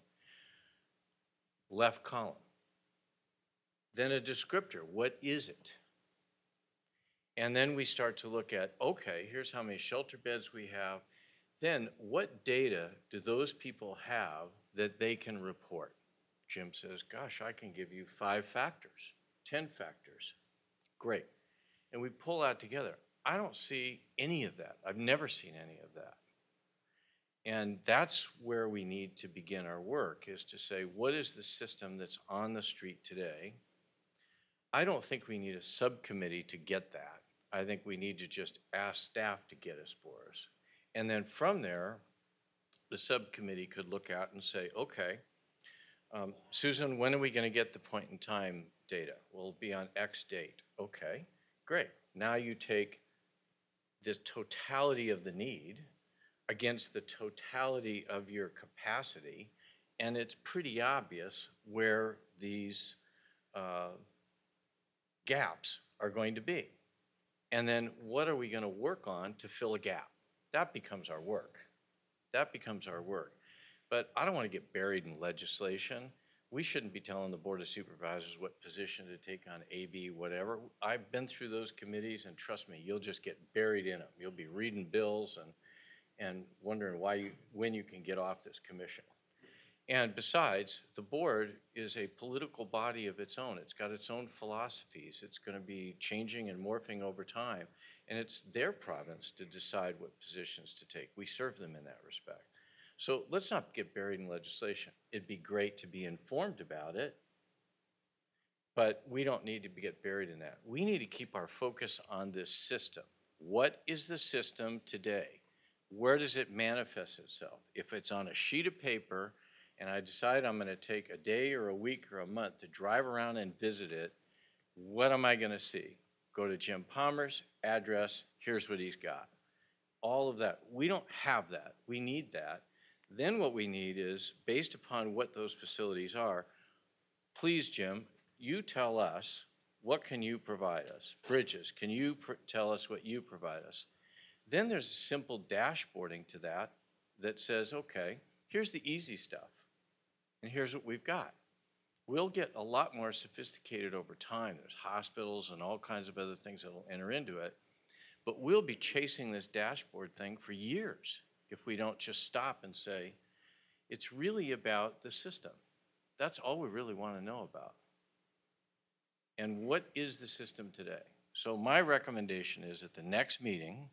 Left column. Then a descriptor, what is it? And then we start to look at, okay, here's how many shelter beds we have. then what data do those people have that they can report? Jim says, gosh, I can give you five factors, ten factors. Great. And we pull that together. I don't see any of that. I've never seen any of that. And that's where we need to begin our work, is to say, what is the system that's on the street today? I don't think we need a subcommittee to get that. I think we need to just ask staff to get us for us. And then from there, the subcommittee could look out and say, okay, um, Susan, when are we going to get the point in time data? We'll be on X date. Okay, great. Now you take the totality of the need against the totality of your capacity, and it's pretty obvious where these uh, gaps are going to be. And then what are we going to work on to fill a gap? That becomes our work. That becomes our work. But I don't want to get buried in legislation. We shouldn't be telling the Board of Supervisors what position to take on A B, whatever. I've been through those committees, and trust me, you'll just get buried in them. You'll be reading bills and and wondering why you, when you can get off this commission. And besides, the board is a political body of its own. It's got its own philosophies. It's going to be changing and morphing over time. And it's their province to decide what positions to take. We serve them in that respect. So let's not get buried in legislation. It'd be great to be informed about it, but we don't need to get buried in that. We need to keep our focus on this system. What is the system today? Where does it manifest itself? If it's on a sheet of paper and I decide I'm going to take a day or a week or a month to drive around and visit it, what am I going to see? Go to Jim Palmer's address, here's what he's got. All of that. We don't have that. We need that. Then what we need is, based upon what those facilities are, please, Jim, you tell us, what can you provide us? Bridges, can you pr- tell us what you provide us? Then there's a simple dashboarding to that that says, okay, here's the easy stuff, and here's what we've got. We'll get a lot more sophisticated over time. There's hospitals and all kinds of other things that will enter into it, but we'll be chasing this dashboard thing for years if we don't just stop and say, it's really about the system. That's all we really want to know about. And what is the system today? So my recommendation is at the next meeting,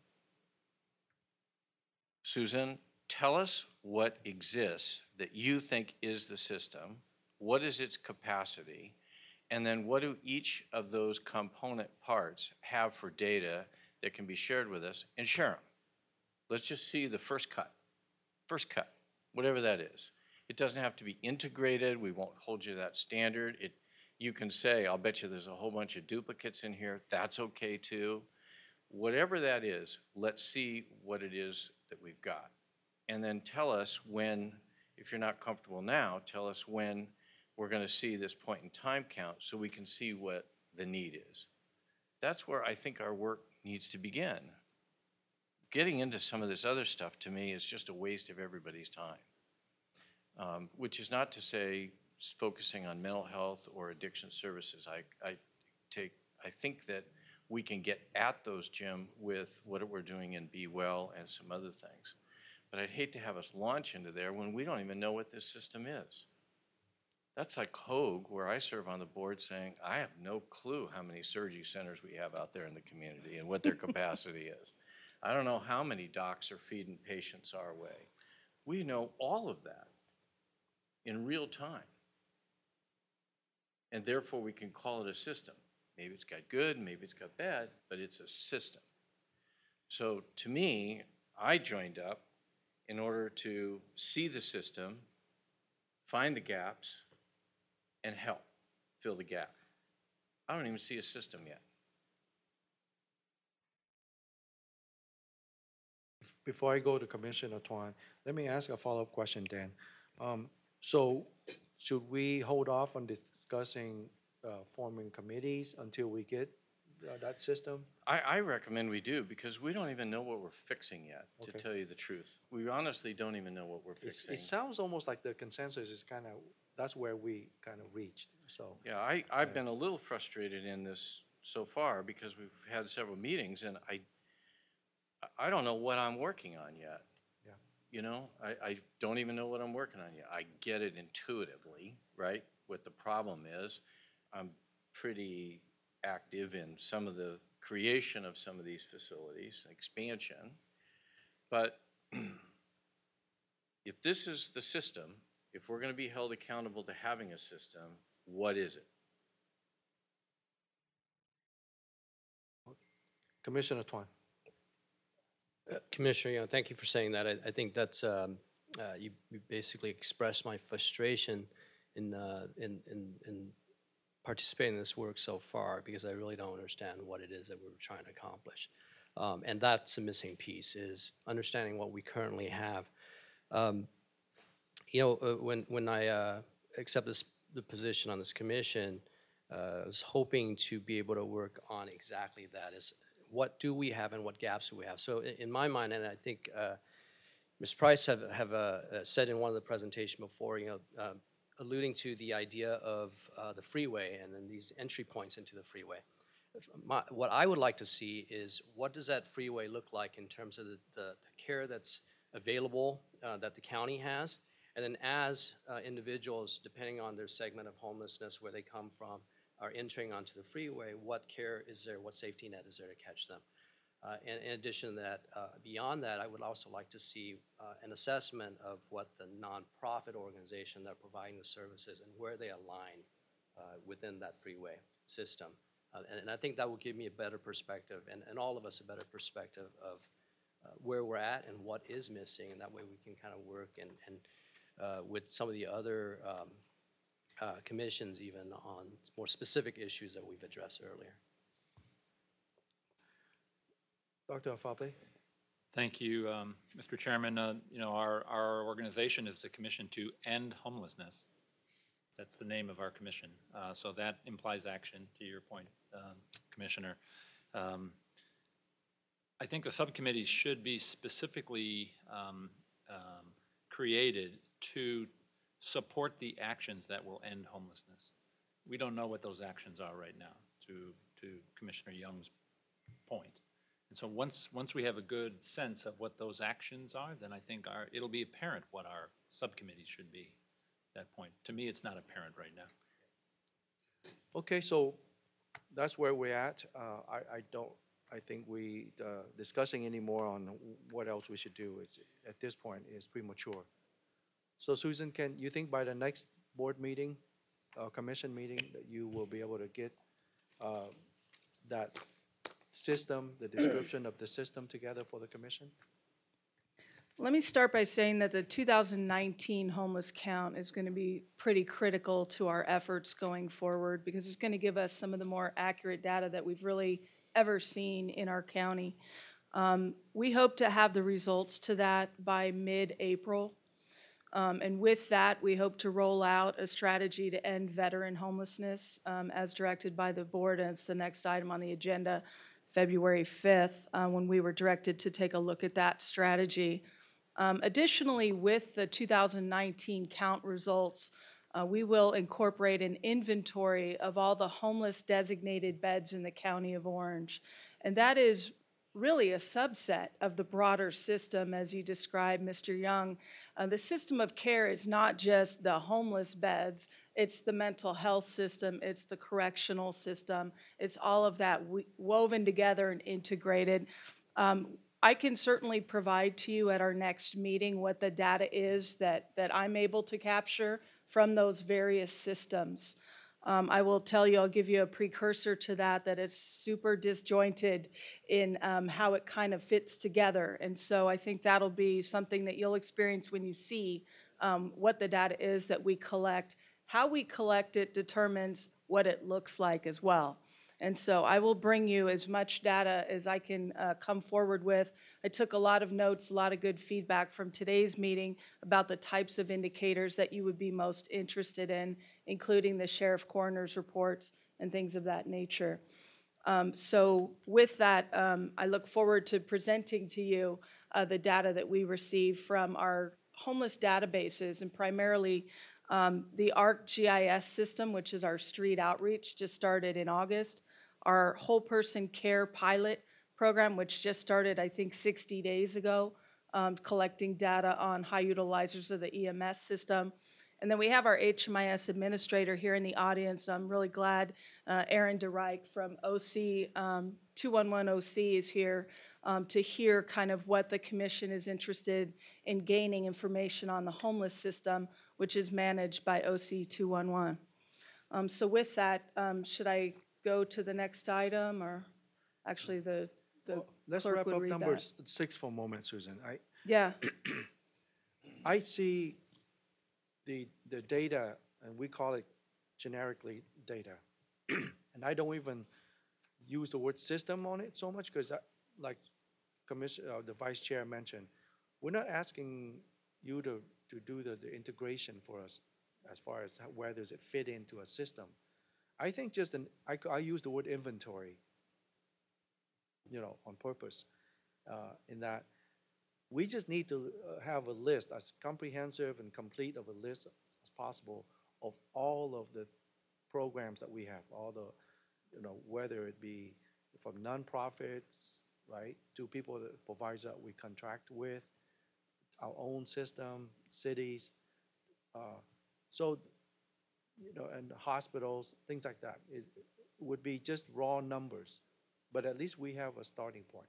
Susan, tell us what exists that you think is the system, what is its capacity, and then what do each of those component parts have for data that can be shared with us, and share them. Let's just see the first cut, first cut, whatever that is. It doesn't have to be integrated. We won't hold you to that standard. It, you can say, I'll bet you there's a whole bunch of duplicates in here. That's okay too. Whatever that is, let's see what it is that we've got. And then tell us when, if you're not comfortable now, tell us when we're going to see this point in time count so we can see what the need is. That's where I think our work needs to begin. Getting into some of this other stuff, to me, is just a waste of everybody's time. Um, which is not to say focusing on mental health or addiction services. I, I, take, I think that we can get at those, Jim, with what we're doing in Be Well and some other things. But I'd hate to have us launch into there when we don't even know what this system is. That's like Hoag, where I serve on the board, saying, I have no clue how many surgery centers we have out there in the community and what their capacity is. I don't know how many docs are feeding patients our way. We know all of that in real time. And therefore, we can call it a system. Maybe it's got good, maybe it's got bad, but it's a system. So to me, I joined up in order to see the system, find the gaps, and help fill the gap. I don't even see a system yet.
Before I go to Commissioner Tuan, let me ask a follow-up question, Dan. Um, so should we hold off on discussing uh, forming committees until we get uh, that system?
I, I recommend we do, because we don't even know what we're fixing yet, to
Okay.
tell you the truth. We honestly don't even know what we're
It's,
fixing.
it sounds almost like the consensus is kind of, that's where we kind of reached, so.
Yeah, I, I've
Yeah.
been a little frustrated in this so far because we've had several meetings and I, I don't know what I'm working on yet.
Yeah.
you know, I, I don't even know what I'm working on yet. I get it intuitively, right? What the problem is, I'm pretty active in some of the creation of some of these facilities, expansion. But if this is the system, if we're going to be held accountable to having a system, what is it?
Commissioner Twan.
Uh, Commissioner Young, thank you for saying that. I, I think that's, um, uh, you, you basically expressed my frustration in, uh, in, in, in participating in this work so far, because I really don't understand what it is that we're trying to accomplish. Um, and that's a missing piece, is understanding what we currently have. Um, you know, uh, when, when I uh, accept this, the position on this commission, uh, I was hoping to be able to work on exactly that, is what do we have and what gaps do we have? So in, in my mind, and I think uh, Miz Price have, have uh, uh, said in one of the presentation before, you know, uh, alluding to the idea of uh, the freeway and then these entry points into the freeway. My, what I would like to see is, what does that freeway look like in terms of the, the, the care that's available uh, that the county has? And then as uh, individuals, depending on their segment of homelessness, where they come from, are entering onto the freeway, what care is there, what safety net is there to catch them? Uh, and in addition to that, uh, beyond that, I would also like to see uh, an assessment of what the nonprofit organization that are providing the services and where they align uh, within that freeway system. Uh, and, and I think that will give me a better perspective, and, and all of us a better perspective of uh, where we're at and what is missing, and that way we can kind of work and, and uh, with some of the other um, uh, commissions even on more specific issues that we've addressed earlier.
Doctor Afable?
Thank you, um, Mister Chairman. Uh, you know, our, our organization is the Commission to End Homelessness. That's the name of our commission. Uh, so that implies action, to your point, um, Commissioner. Um, I think the subcommittees should be specifically um, um, created to support the actions that will end homelessness. We don't know what those actions are right now, to, to Commissioner Young's point. And so once once we have a good sense of what those actions are, then I think our it'll be apparent what our subcommittees should be at that point. To me, it's not apparent right now.
Okay, so that's where we're at. Uh, I, I don't, I think we, uh, discussing any more on what else we should do is, at this point, is premature. So Susan, can you think by the next board meeting, uh, commission meeting, that you will be able to get uh, that system, the description of the system together for the commission?
Let me start by saying that the two thousand nineteen homeless count is going to be pretty critical to our efforts going forward, because it's going to give us some of the more accurate data that we've really ever seen in our county. Um, we hope to have the results to that by mid-April. Um, and with that, we hope to roll out a strategy to end veteran homelessness um, as directed by the board, and it's the next item on the agenda, February fifth, uh, when we were directed to take a look at that strategy. Um, additionally, with the two thousand nineteen count results, uh, we will incorporate an inventory of all the homeless designated beds in the County of Orange. And that is really a subset of the broader system, as you described, Mister Young. Uh, the system of care is not just the homeless beds, it's the mental health system, it's the correctional system, it's all of that woven together and integrated. Um, I can certainly provide to you at our next meeting what the data is that, that I'm able to capture from those various systems. Um, I will tell you, I'll give you a precursor to that, that it's super disjointed in um, how it kind of fits together. And so I think that'll be something that you'll experience when you see um, what the data is that we collect. How we collect it determines what it looks like as well. And so I will bring you as much data as I can uh, come forward with. I took a lot of notes, a lot of good feedback from today's meeting about the types of indicators that you would be most interested in, including the sheriff coroner's reports and things of that nature. Um, so with that, um, I look forward to presenting to you uh, the data that we receive from our homeless databases, and primarily um, the ARC-GIS system, which is our street outreach, just started in August. Our whole person care pilot program, which just started, I think, sixty days ago, um, collecting data on high utilizers of the E M S system. And then we have our H M I S administrator here in the audience. I'm really glad uh, Aaron DeReich from O C, um, two one one O C is here um, to hear kind of what the commission is interested in gaining information on the homeless system, which is managed by O C two one one. Um, so with that, um, should I go to the next item, or actually the, the
Well, let's
clerk
wrap
would
up
read
number
that?
s- six for a moment, Susan. I,
Yeah,
I see the, the data, and we call it generically data. And I don't even use the word system on it so much, because like Commissioner, uh, the Vice Chair mentioned, we're not asking you to, to do the, the integration for us as far as how- where does it fit into a system. I think just an, I, c- I use the word inventory, you know, on purpose, uh, in that we just need to uh, have a list, as comprehensive and complete of a list as possible of all of the programs that we have, all the, you know, whether it be from nonprofits, right, to people that provides that we contract with, our own system, cities, uh, so, you know, and hospitals, things like that. It would be just raw numbers, but at least we have a starting point.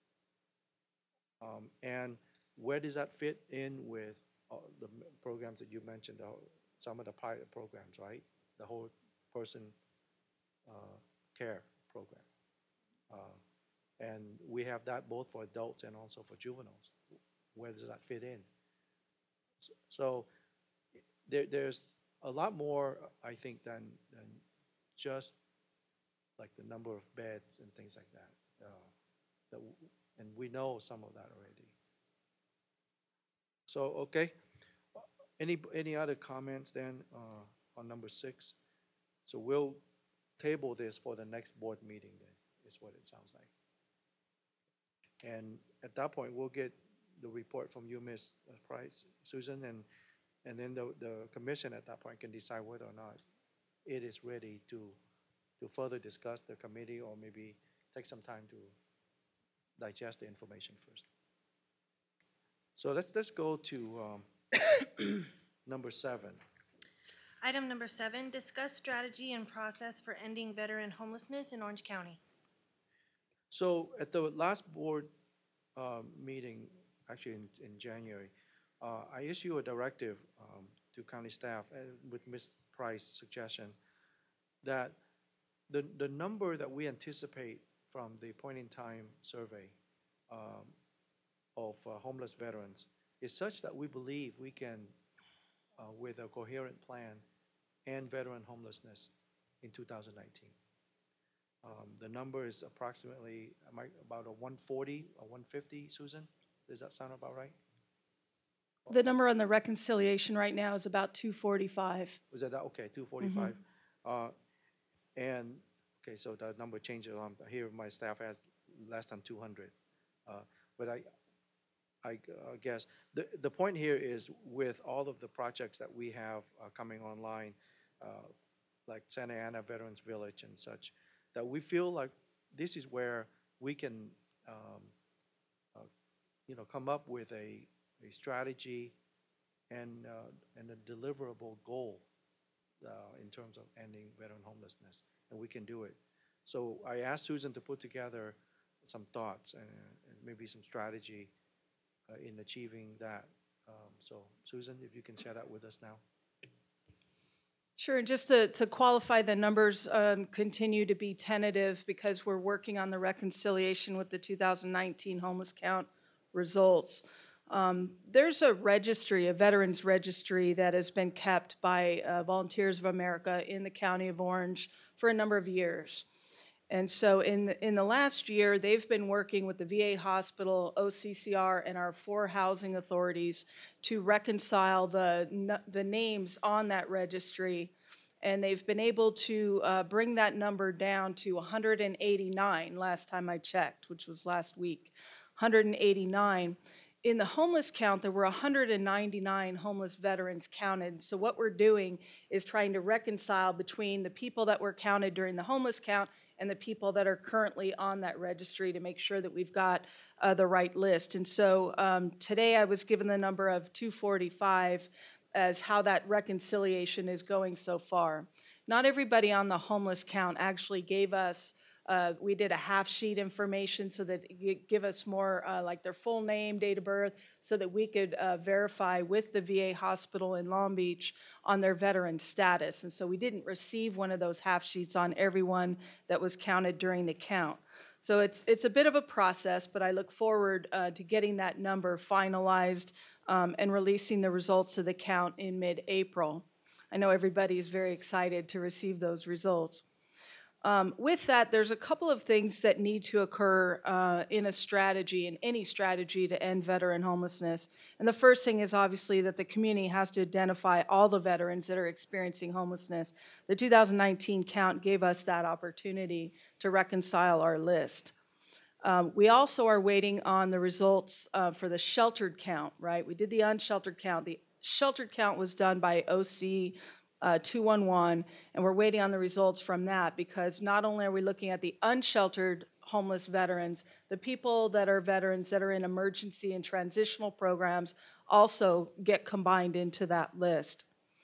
Um, and where does that fit in with uh, the m- programs that you mentioned, the, whole- some of the pilot programs, right? The whole person uh, care program. Uh, and we have that both for adults and also for juveniles. Where does that fit in? So, so there, there's a lot more, I think, than, than just like the number of beds and things like that. Uh, that w- and we know some of that already. So, okay. Any, any other comments then uh, on number six? So we'll table this for the next board meeting then, is what it sounds like. And at that point, we'll get the report from you, Miz Price, Susan, and, and then the, the commission at that point can decide whether or not it is ready to, to further discuss the committee, or maybe take some time to digest the information first. So let's, let's go to um, number seven.
Item number seven, discuss strategy and process for ending veteran homelessness in Orange County.
So at the last board um, meeting, actually in, in January, uh, I issued a directive um, to county staff, and with Miz Price's suggestion, that the, the number that we anticipate from the point-in-time survey um, of uh, homeless veterans is such that we believe we can, uh, with a coherent plan, end veteran homelessness in two thousand nineteen. Um, the number is approximately, am I, about a one forty, a one fifty, Susan? Does that sound about right?
the number on the reconciliation right now is about two forty-five.
Was that, okay, two forty-five? Uh, and, okay, so the number changes, um, here my staff has less than two hundred. Uh, but I, I uh, guess, the, the point here is with all of the projects that we have uh, coming online, uh, like Santa Ana Veterans Village and such, that we feel like this is where we can, um, uh, you know, come up with a, a strategy and, uh, and a deliverable goal uh, in terms of ending veteran homelessness, and we can do it. So I asked Susan to put together some thoughts and, and maybe some strategy uh, in achieving that. Um, so Susan, if you can share that with us now.
Sure, and just to, to qualify, the numbers um, continue to be tentative because we're working on the reconciliation with the two thousand nineteen homeless count results. Um, there's a registry, a veterans registry that has been kept by uh, Volunteers of America in the County of Orange for a number of years. And so in the, in the last year, they've been working with the V A hospital, O C C R, and our four housing authorities to reconcile the, n- the names on that registry. And they've been able to uh, bring that number down to one hundred eighty-nine last time I checked, which was last week, one hundred eighty-nine. In the homeless count, there were one hundred ninety-nine homeless veterans counted. So what we're doing is trying to reconcile between the people that were counted during the homeless count and the people that are currently on that registry to make sure that we've got uh, the right list. And so um, today I was given the number of two forty-five as how that reconciliation is going so far. Not everybody on the homeless count actually gave us, uh, we did a half sheet information so that you give us more uh, like their full name, date of birth, so that we could uh, verify with the V A hospital in Long Beach on their veteran status. And so we didn't receive one of those half sheets on everyone that was counted during the count. So it's, it's a bit of a process, but I look forward uh, to getting that number finalized um, and releasing the results of the count in mid-April. I know everybody is very excited to receive those results. Um, with that, there's a couple of things that need to occur uh, in a strategy, in any strategy to end veteran homelessness. And the first thing is obviously that the community has to identify all the veterans that are experiencing homelessness. The two thousand nineteen count gave us that opportunity to reconcile our list. Um, we also are waiting on the results uh, for the sheltered count, right? We did the unsheltered count. The sheltered count was done by O C uh, two one one, and we're waiting on the results from that, because not only are we looking at the unsheltered homeless veterans, the people that are veterans that are in emergency and transitional programs also get combined into that list.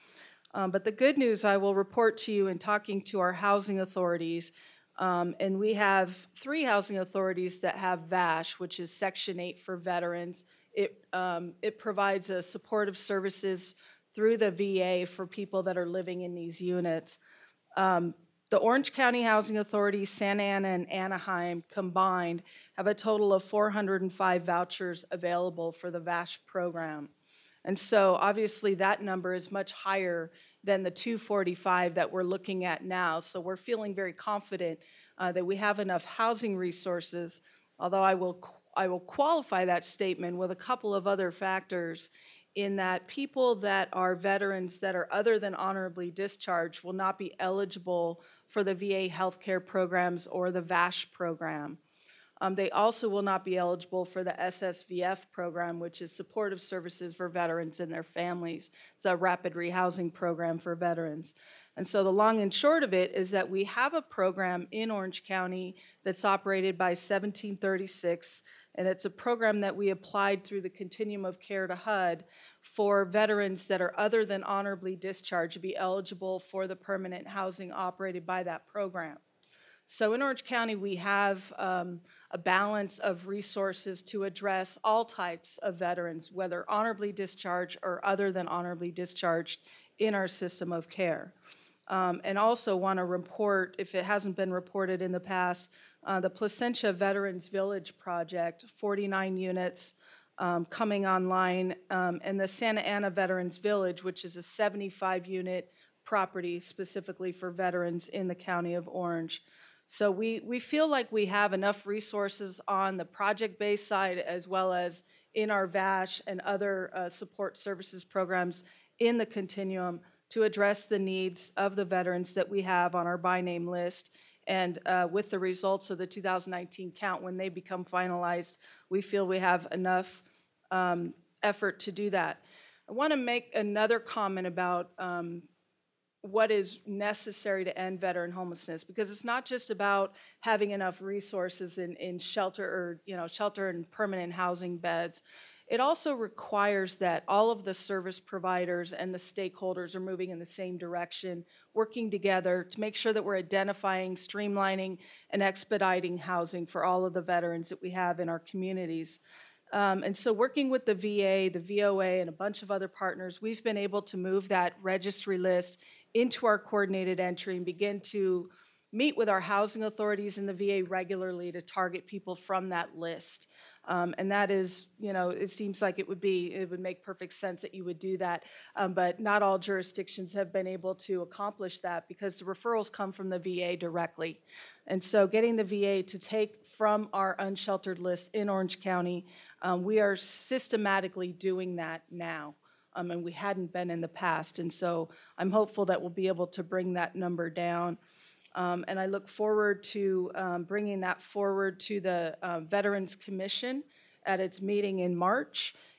Um, but the good news I will report to you in talking to our housing authorities, um, and we have three housing authorities that have V A S H, which is Section eight for veterans. It, um, it provides a supportive services through the V A for people that are living in these units. Um, the Orange County Housing Authority, Santa Ana, and Anaheim combined have a total of four hundred five vouchers available for the V A S H program. And so obviously that number is much higher than the two forty-five that we're looking at now. So we're feeling very confident uh, that we have enough housing resources, although I will, I will qualify that statement with a couple of other factors, in that people that are veterans that are other than honorably discharged will not be eligible for the V A healthcare programs or the V A S H program. Um, they also will not be eligible for the S S V F program, which is Supportive Services for Veterans and Their Families. It's a rapid rehousing program for veterans. And so the long and short of it is that we have a program in Orange County that's operated by seventeen thirty-six, and it's a program that we applied through the Continuum of Care to H U D for veterans that are other than honorably discharged to be eligible for the permanent housing operated by that program. So in Orange County, we have um, a balance of resources to address all types of veterans, whether honorably discharged or other than honorably discharged, in our system of care. Um, and also want to report, if it hasn't been reported in the past, uh, the Placentia Veterans Village project, forty-nine units um, coming online, um, and the Santa Ana Veterans Village, which is a seventy-five unit property specifically for veterans in the county of Orange. So we, we feel like we have enough resources on the project-based side as well as in our V A S H and other uh, support services programs in the continuum to address the needs of the veterans that we have on our by name list. And uh, with the results of the two thousand nineteen count, when they become finalized, we feel we have enough um, effort to do that. I want to make another comment about um, what is necessary to end veteran homelessness, because it's not just about having enough resources in, in shelter or, you know, shelter and permanent housing beds. It also requires that all of the service providers and the stakeholders are moving in the same direction, working together to make sure that we're identifying, streamlining, and expediting housing for all of the veterans that we have in our communities. Um, and so working with the V A, the V O A, and a bunch of other partners, we've been able to move that registry list into our coordinated entry and begin to meet with our housing authorities in the V A regularly to target people from that list. Um, and that is, you know, it seems like it would be, it would make perfect sense that you would do that. Um, but not all jurisdictions have been able to accomplish that because the referrals come from the V A directly. And so getting the V A to take from our unsheltered list in Orange County, um, we are systematically doing that now. Um, and we hadn't been in the past. And so I'm hopeful that we'll be able to bring that number down. Um, and I look forward to um, bringing that forward to the uh, Veterans Commission at its meeting in March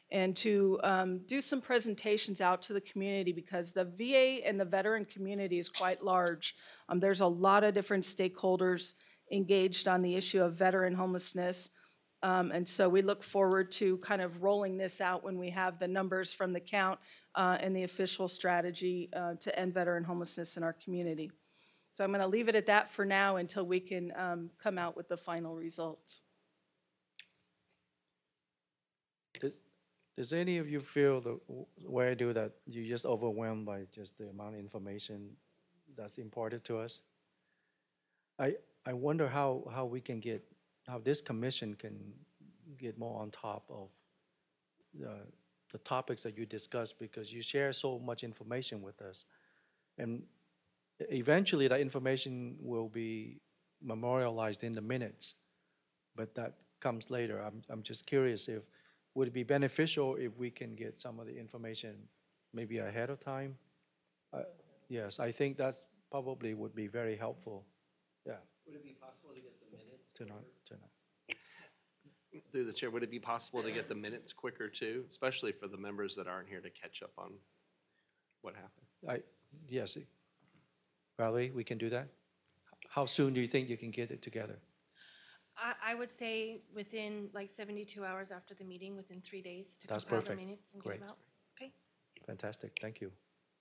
and to um, do some presentations out to the community, because the V A and the veteran community is quite large. Um, there's a lot of different stakeholders engaged on the issue of veteran homelessness. Um, and so we look forward to kind of rolling this out when we have the numbers from the count uh, and the official strategy uh, to end veteran homelessness in our community. So I'm going to leave it at that for now until we can um, come out with the final results.
Does- Does any of you feel the w- way I do that you're just overwhelmed by just the amount of information that's imparted to us? I, I wonder how, how we can get, how this commission can get more on top of the, the topics that you discuss, because you share so much information with us. And eventually that information will be memorialized in the minutes, but that comes later. I'm, I'm just curious if, would it be beneficial if we can get some of the information maybe ahead of time? Uh, Yes, I think that's probably would be very helpful. Yeah,
Would it be possible to get the minutes?
tonight, tonight.
Through the chair, would it be possible to get the minutes quicker too, especially for the members that aren't here to catch up on what happened?
I, yes, Valerie, we can do that? How soon do you think you can get it together?
I, I would say within like seventy-two hours after the meeting, within three days to
That's
compile the
perfect.
minutes and get them
Great.
out. Okay.
Fantastic, thank you.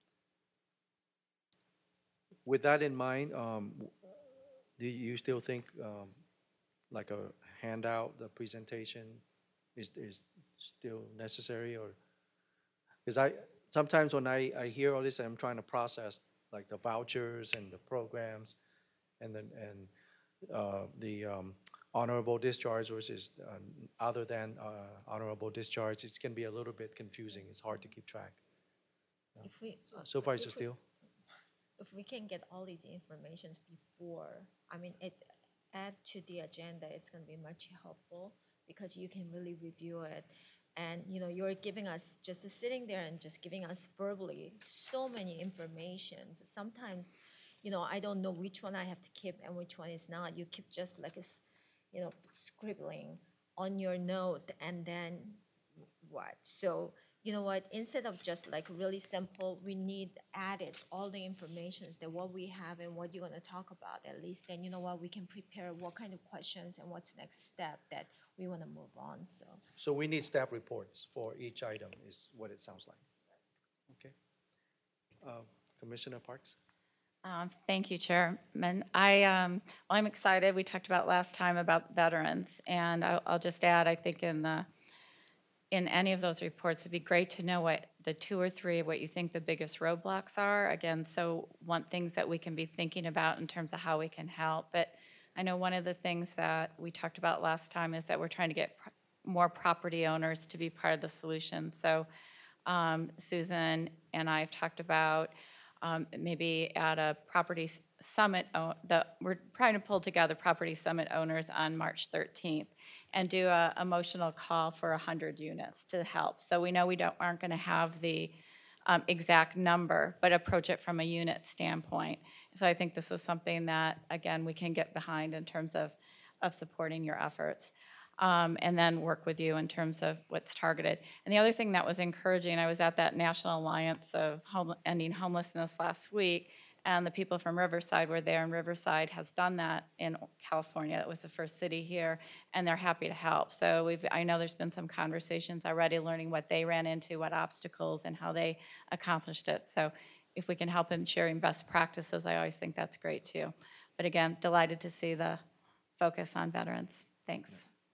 With that in mind, um, w- do you still think, um, like a handout, the presentation is, is still necessary, or? Because I, sometimes when I, I hear all this, I'm trying to process like the vouchers and the programs and then, and, uh, the, um, honorable discharge versus, uh, other than, uh, honorable discharge, it can be a little bit confusing, it's hard to keep track.
If we, uh,
So far,
if
so
we-
still?
If we can get all these informations before, I mean, it, add to the agenda, it's gonna be much helpful because you can really review it. And, you know, you're giving us, just sitting there and just giving us verbally so many information. Sometimes, you know, I don't know which one I have to keep and which one is not. You keep just like, a s- you know, scribbling on your note and then what? So, you know what, instead of just like really simple, we need added all the informations that what we have and what you're gonna talk about, at least then you know what, we can prepare what kind of questions and what's next step that we wanna move on, so.
So we need staff reports for each item, is what it sounds like. Okay. Uh, Commissioner Parks?
Um, Thank you, Chairman. I, um, well, I'm excited. We talked about last time about veterans, and I'll, I'll just add, I think in the, in any of those reports, it'd be great to know what the two or three, what you think the biggest roadblocks are. Again, so one things that we can be thinking about in terms of how we can help. But I know one of the things that we talked about last time is that we're trying to get pr- more property owners to be part of the solution. So um, Susan and I have talked about um, maybe at a property s- summit, o- the, we're trying to pull together property summit owners on March thirteenth and do a emotional call for one hundred units to help. So we know we don't, aren't going to have the um, exact number, but approach it from a unit standpoint. So I think this is something that, again, we can get behind in terms of, of supporting your efforts. Um, and then work with you in terms of what's targeted. And the other thing that was encouraging, I was at that National Alliance of Home, Ending Homelessness last week, and the people from Riverside were there, and Riverside has done that in California. It was the first city here, and they're happy to help. So we've, I know there's been some conversations already learning what they ran into, what obstacles, and how they accomplished it. So if we can help in sharing best practices, I always think that's great too. But again, delighted to see the focus on veterans. Thanks.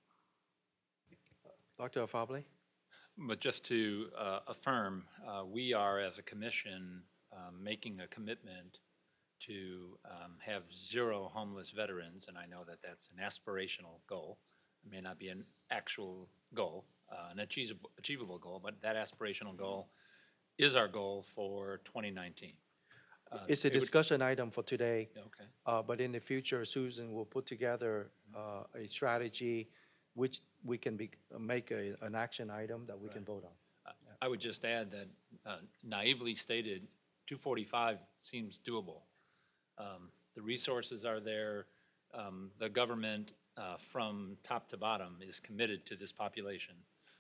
Doctor Afable?
But just to uh, affirm, uh, we are, as a commission, um, making a commitment to um, have zero homeless veterans, and I know that that's an aspirational goal. It may not be an actual goal, uh, an achievable, achievable goal, but that aspirational goal is our goal for twenty nineteen. Uh,
It's a
it would-
discussion item for today,
Okay.
uh, but in the future, Susan will put together uh, a strategy which we can be, make a, an action item that we can vote on.
I would just add that uh, naively stated, two forty-five seems doable. Um, The resources are there. Um, The government, uh, from top to bottom, is committed to this population.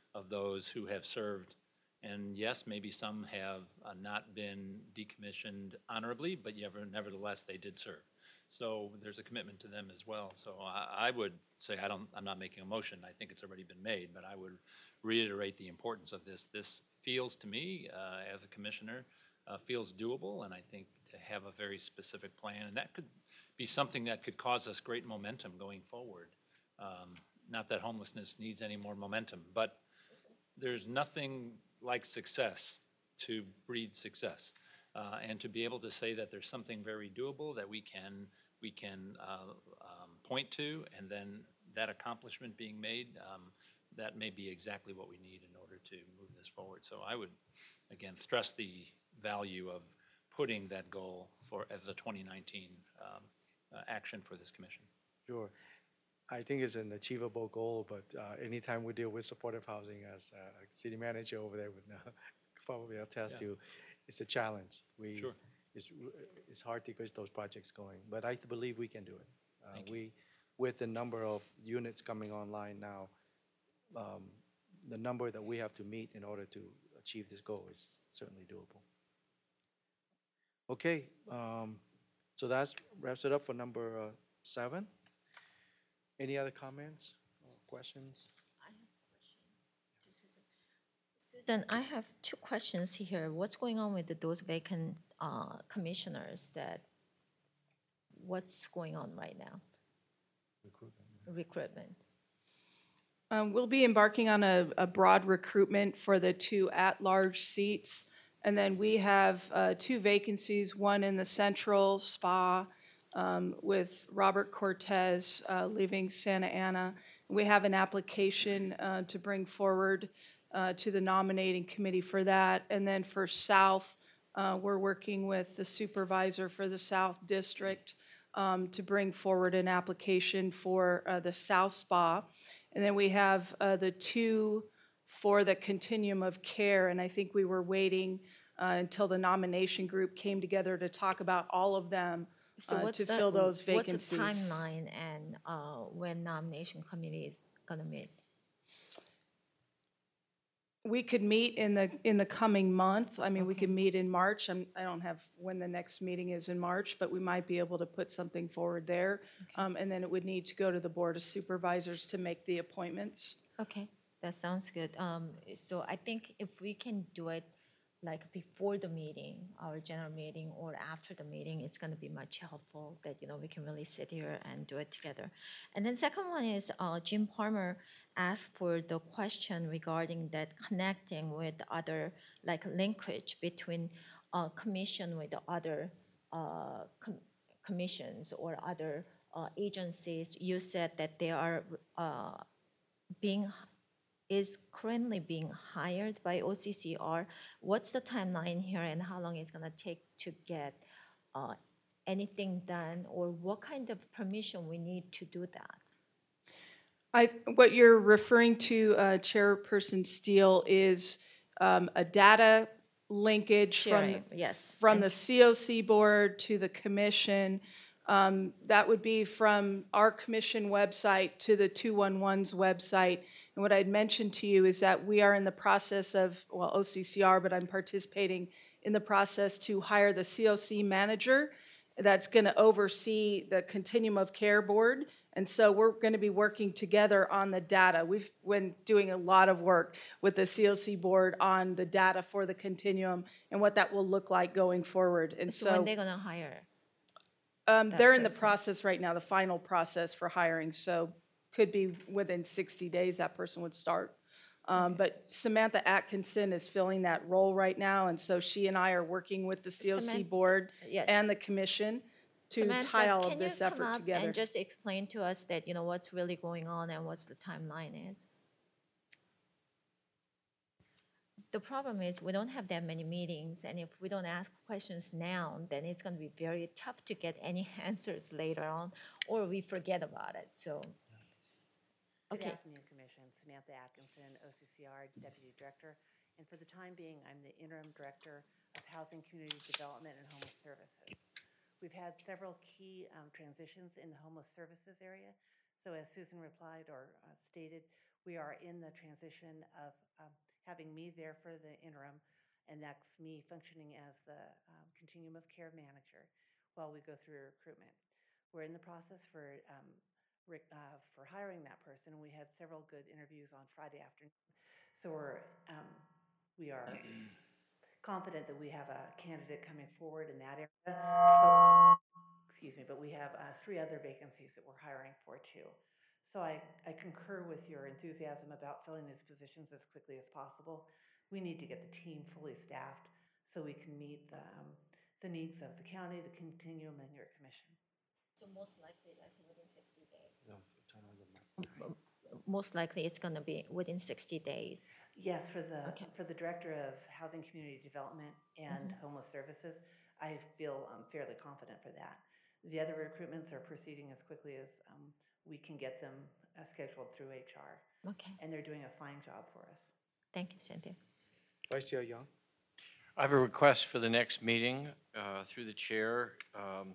of those who have served. And yes, maybe some have uh, not been decommissioned honorably, but never- nevertheless, they did serve. So there's a commitment to them as well. So I, I would say, I don't, I'm not making a motion. I think it's already been made, but I would reiterate the importance of this. This feels to me, uh, as a commissioner, uh, feels doable, and I think to have a very specific plan, and that could be something that could cause us great momentum going forward. Um, not that homelessness needs any more momentum, but there's nothing like success to breed success. Uh, and to be able to say that there's something very doable that we can we can uh, um, point to, and then that accomplishment being made, um, that may be exactly what we need in order to move this forward. So I would, again, stress the value of putting that goal for as a twenty nineteen um, uh, action for this commission.
Sure. I think it's an achievable goal, but uh, anytime we deal with supportive housing, as uh, a city manager over there would know, probably attest
Yeah.
to, it's a challenge. We,
Sure.
It's, it's hard to get those projects going, but I believe we can do it. Uh,
Thank you.
We, with the number of units coming online now, um, the number that we have to meet in order to achieve this goal is certainly doable. Okay, um, so that wraps it up for number uh, seven. Any other comments or questions?
I have questions to Susan. Susan, I have two questions here. What's going on with those vacant uh, commissioners that, what's going on right now? Recruitment.
Um, we'll be embarking on a, a broad recruitment for the two at-large seats. And then we have uh, two vacancies, one in the Central Spa um, with Robert Cortez uh, leaving Santa Ana. We have an application uh, to bring forward uh, to the nominating committee for that. And then for South, uh, we're working with the supervisor for the South District um, to bring forward an application for uh, the South Spa. And then we have uh, the two for the continuum of care, and I think we were waiting uh, until the nomination group came together to talk about all of them
So
uh,
what's
to
the,
fill those
what's
vacancies.
the timeline and uh, when nomination committee is gonna meet?
We could meet in the in the coming month. I mean, we
Okay.
could meet in March. I'm, I don't have when the next meeting is in March, but we might be able to put something forward there. Um, and then it would need to go to the Board of Supervisors to make the appointments.
Okay, that sounds good. Um, so I think if we can do it like before the meeting, our general meeting, or after the meeting, it's gonna be much helpful that, you know, we can really sit here and do it together. And then second one is, uh, Jim Palmer asked for the question regarding that connecting with other, like linkage between, uh, commission with the other, uh, com- commissions or other, uh, agencies. You said that they are, uh, being, is currently being hired by O C C R. What's the timeline here and how long it's gonna take to get uh, anything done, or what kind of permission we need to do that?
I, what you're referring to, uh, Chairperson Steele, is um, a data linkage from,
Sharing, yes.
from
And-
the C O C board to the commission. Um, that would be from our commission website to the two one one's website. And what I'd mentioned to you is that we are in the process of, well, O C C R, but I'm participating in the process to hire the C O C manager that's going to oversee the Continuum of Care Board. And so we're going to be working together on the data. We've been doing a lot of work with the C O C board on the data for the continuum and what that will look like going forward. And
So
so,
when they gonna hire?
um,
that
they're in the
person?
process right now, the final process for hiring. So could be within sixty days that person would start. Um, but Samantha Atkinson is filling that role right now. And so she and I are working with the C O C
Samantha-
board
Yes.
and the commission to
Samantha,
tie all of
can you
this
come
effort
up
together.
and just explain to us that, you know, what's really going on and what's the timeline is? The problem is we don't have that many meetings, and if we don't ask questions now, then it's gonna be very tough to get any answers later on, or we forget about it, so.
Good
Okay,
afternoon, Commission. Samantha Atkinson, O C C R Deputy Director. And for the time being, I'm the Interim Director of Housing, Community Development, and Homeless Services. We've had several key um, transitions in the homeless services area. So as Susan replied or uh, stated, We are in the transition of um, having me there for the interim, and that's me functioning as the um, continuum of care manager while we go through recruitment. We're in the process for um, re- uh, for hiring that person. We had several good interviews on Friday afternoon, so we're um, we are confident that we have a candidate coming forward in that area. But, excuse me, but we have uh, three other vacancies that we're hiring for too. So I, I concur with your enthusiasm about filling these positions as quickly as possible. We need to get the team fully staffed so we can meet the, um, the needs of the county, the continuum, and your commission.
So most likely, like within sixty days.
No, turn on your mic.
Most likely, it's gonna be within sixty days.
Yes, for the
Okay.
for the Director of Housing Community Development and Homeless Services, I feel um, fairly confident for that. The other recruitments are proceeding as quickly as um, we can get them uh, scheduled through H R,
Okay.
and they're doing a fine job for us.
Thank you, Cynthia.
Vice Chair Young?
I have a request for the next meeting uh, through the chair, um,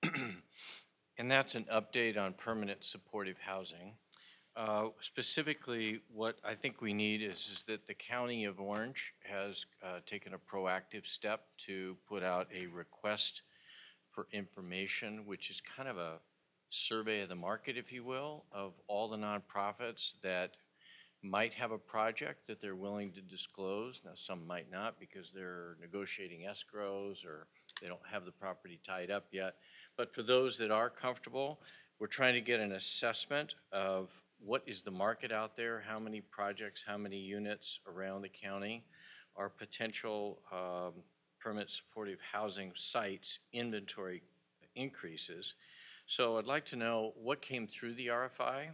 and that's an update on permanent supportive housing. Uh, Specifically, what I think we need is, is that the County of Orange has uh, taken a proactive step to put out a request for information, which is kind of a survey of the market, if you will, of all the nonprofits that might have a project that they're willing to disclose. Now, some might not because they're negotiating escrows or they don't have the property tied up yet. But for those that are comfortable, we're trying to get an assessment of what is the market out there, how many projects, how many units around the county are potential um, permanent supportive housing sites inventory increases. So I'd like to know what came through the R F I.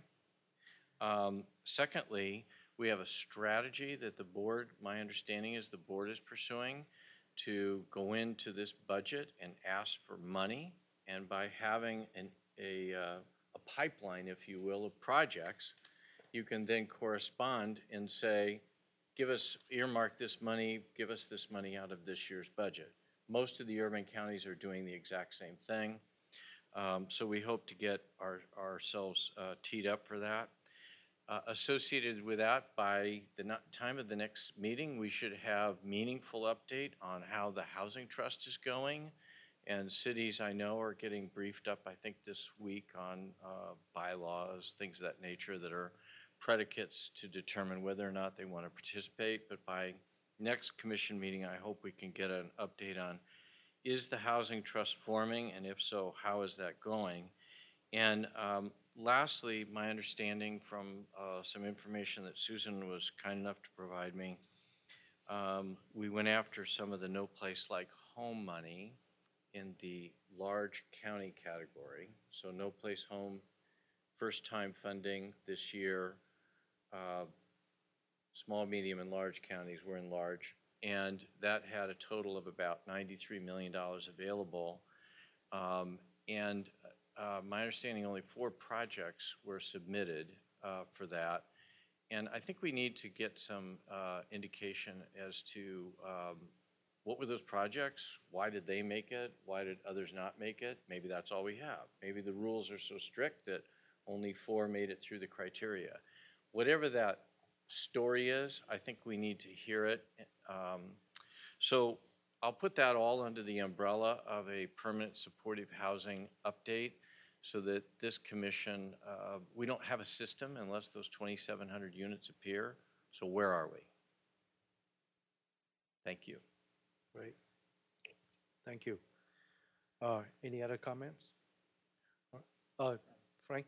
Um, secondly, we have a strategy that the board, my understanding is the board is pursuing to go into this budget and ask for money. And by having an, a, uh, a pipeline, if you will, of projects, you can then correspond and say, give us, earmark this money, give us this money out of this year's budget. Most of the urban counties are doing the exact same thing. Um, so we hope to get our, ourselves uh, teed up for that. Uh, associated with that, by the no- time of the next meeting, we should have meaningful update on how the housing trust is going. And cities I know are getting briefed up, I think this week, on uh, bylaws, things of that nature that are predicates to determine whether or not they want to participate. But by next commission meeting, I hope we can get an update on, is the housing trust forming? And if so, how is that going? And um, lastly, my understanding from uh, some information that Susan was kind enough to provide me, um, we went after some of the No Place Like Home money in the large county category. So No Place Home, first time funding this year, uh, small, medium, and large counties were in large. And that had a total of about ninety-three million dollars available. Um, and uh, my understanding, only four projects were submitted uh, for that. And I think we need to get some uh, indication as to um, what were those projects? Why did they make it? Why did others not make it? Maybe that's all we have. Maybe the rules are so strict that only four made it through the criteria. Whatever that story is, I think we need to hear it. Um, so I'll put that all under the umbrella of a permanent supportive housing update so that this commission, uh, we don't have a system unless those twenty-seven hundred units appear. So where are we? Thank you.
Great. Thank you. Uh, Any other comments? Uh, Frank?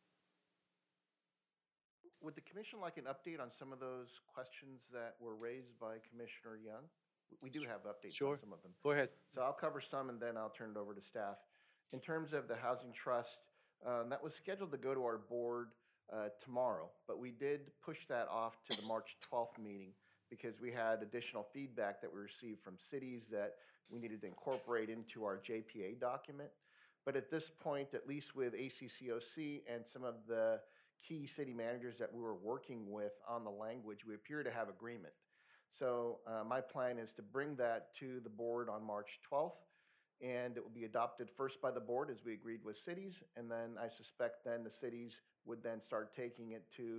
Would the commission like an update on some of those questions that were raised by Commissioner Young? We do have updates
Sure.
on some of them.
Go ahead.
So I'll cover some and then I'll turn it over to staff. In terms of the Housing Trust, um, that was scheduled to go to our board uh, tomorrow, but we did push that off to the March twelfth meeting because we had additional feedback that we received from cities that we needed to incorporate into our J P A document. But at this point, at least with A C C O C and some of the key city managers that we were working with on the language, we appear to have agreement. So uh, my plan is to bring that to the board on March twelfth, and it will be adopted first by the board as we agreed with cities, and then I suspect then the cities would then start taking it to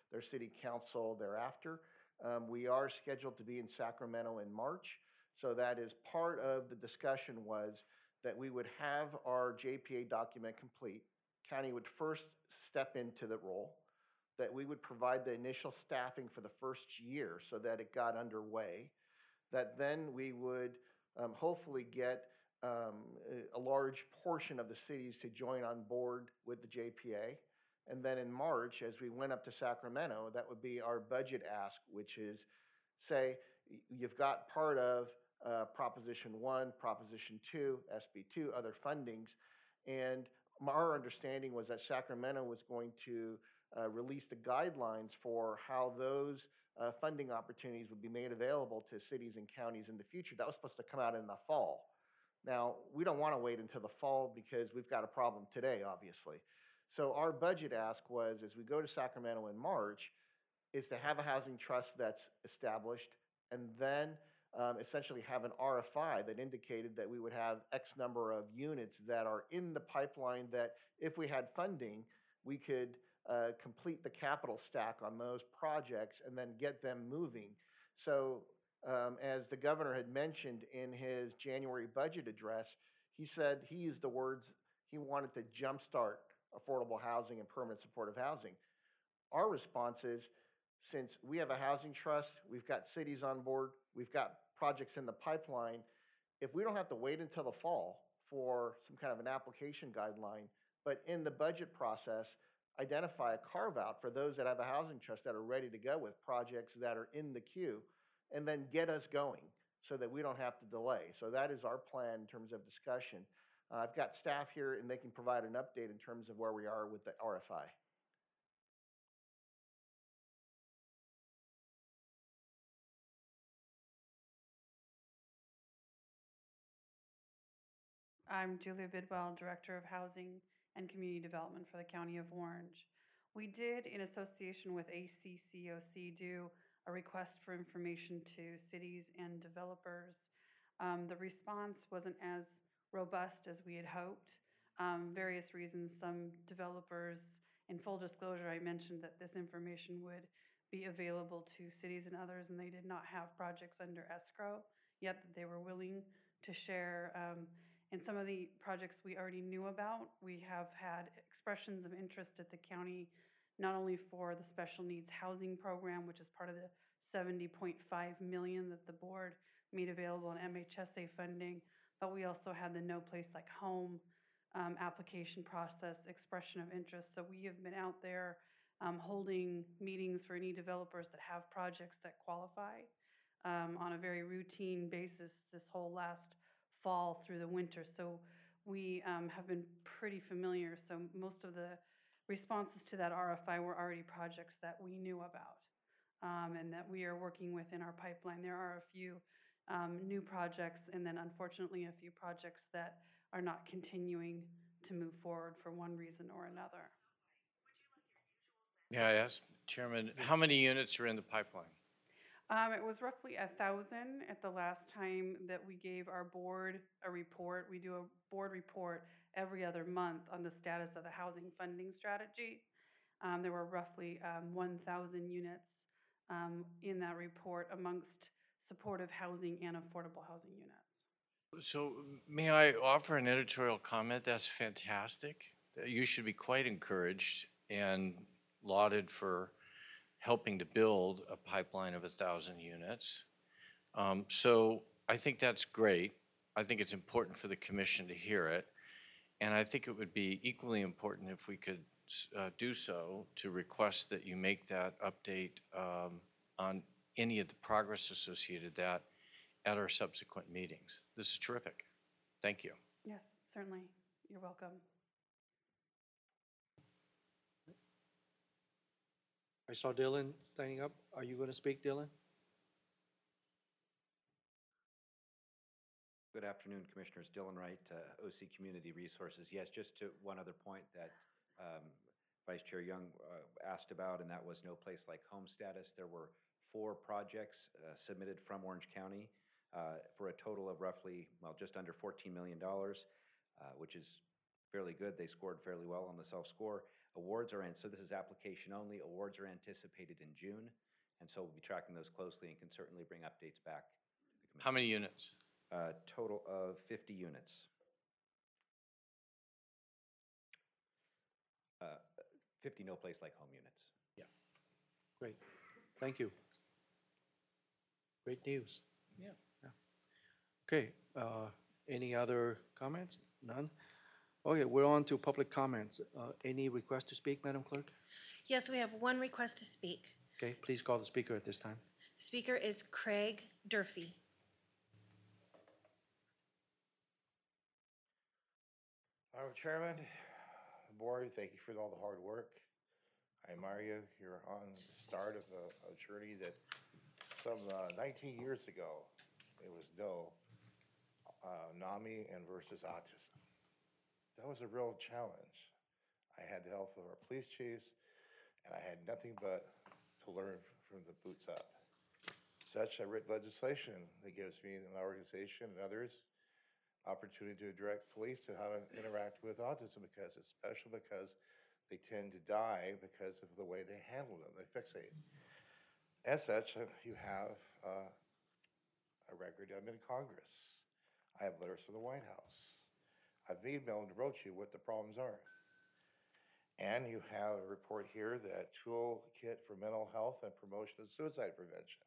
their city council thereafter. Um, we are scheduled to be in Sacramento in March. So that is part of the discussion was that we would have our J P A document complete. County would first step into the role, that we would provide the initial staffing for the first year so that it got underway, that then we would um, hopefully get um, a, a large portion of the cities to join on board with the J P A. And then in March, as we went up to Sacramento, that would be our budget ask, which is say y- you've got part of uh, Proposition one, Proposition two, S B two, other fundings. And our understanding was that Sacramento was going to uh, release the guidelines for how those uh, funding opportunities would be made available to cities and counties in the future. That was supposed to come out in the fall. Now, we don't want to wait until the fall because we've got a problem today, obviously. So our budget ask was, as we go to Sacramento in March, is to have a housing trust that's established and then um, essentially have an R F I that indicated that we would have X number of units that are in the pipeline that if we had funding, we could uh, complete the capital stack on those projects and then get them moving. So um, as the governor had mentioned in his January budget address, he said he used the words, he wanted to jumpstart affordable housing and permanent supportive housing. Our response is, since we have a housing trust, we've got cities on board, we've got projects in the pipeline, if we don't have to wait until the fall for some kind of an application guideline, but in the budget process, identify a carve out for those that have a housing trust that are ready to go with projects that are in the queue, and then get us going so that we don't have to delay. So that is our plan in terms of discussion. Uh, I've got staff here and they can provide an update in terms of where we are with the R F I.
I'm Julia Bidwell, Director of Housing and Community Development for the County of Orange. We did, in association with A C C O C, do a request for information to cities and developers. Um, the response wasn't as robust as we had hoped. Um, various reasons, some developers, in full disclosure, I mentioned that this information would be available to cities and others, and they did not have projects under escrow, yet that they were willing to share. Um, And some of the projects we already knew about, we have had expressions of interest at the county, not only for the special needs housing program, which is part of the seventy point five million that the board made available in M H S A funding, but we also had the No Place Like Home um, application process, expression of interest. So we have been out there um, holding meetings for any developers that have projects that qualify um, on a very routine basis this whole last fall through the winter. So we um, have been pretty familiar. So most of the responses to that R F I were already projects that we knew about um, and that we are working with in our pipeline. There are a few um, new projects and then unfortunately a few projects that are not continuing to move forward for one reason or another.
Yeah, I asked, Chairman, how many units are in the pipeline?
Um, it was roughly a thousand at the last time that we gave our board a report. We do a board report every other month on the status of the housing funding strategy. Um, there were roughly um, one thousand units um, in that report amongst supportive housing and affordable housing units.
So may I offer an editorial comment? That's fantastic. You should be quite encouraged and lauded for helping to build a pipeline of a thousand units. Um, so I think that's great. I think it's important for the commission to hear it. And I think it would be equally important if we could uh, do so to request that you make that update um, on any of the progress associated with that at our subsequent meetings. This is terrific. Thank you.
Yes, certainly. You're welcome.
I saw Dylan standing up. Are you going to speak, Dylan?
Good afternoon, Commissioners. Dylan Wright, uh, O C Community Resources. Yes, just to one other point that um, Vice Chair Young uh, asked about, and that was No Place Like Home status. There were four projects uh, submitted from Orange County uh, for a total of roughly, well, just under fourteen million dollars, uh, which is fairly good. They scored fairly well on the self-score. Awards are in, so this is application only. Awards are anticipated in June, and so we'll be tracking those closely and can certainly bring updates back to the commission.
How many units?
Uh, total of fifty units. Uh, fifty no place like home units.
Yeah. Great. Thank you. Great news.
Yeah.
Okay, uh, any other comments? None? Okay, we're on to public comments. Uh, Any request to speak, Madam Clerk?
Yes, we have one request to speak.
Okay, please call the speaker at this time.
Speaker is Craig Durfee.
Madam Chairman, Board, thank you for all the hard work. I admire you. You're on the start of a, a journey that some uh, nineteen years ago, it was no uh, NAMI and versus autism. That was a real challenge. I had the help of our police chiefs, and I had nothing but to learn from the boots up. Such, I written legislation that gives me and my organization and others opportunity to direct police to how to interact with autism, because it's special, because they tend to die because of the way they handle them, they fixate. As such, uh, you have uh, a record. I'm in Congress. I have letters from the White House. I've emailed and wrote you what the problems are. And you have a report here that toolkit for mental health and promotion of suicide prevention.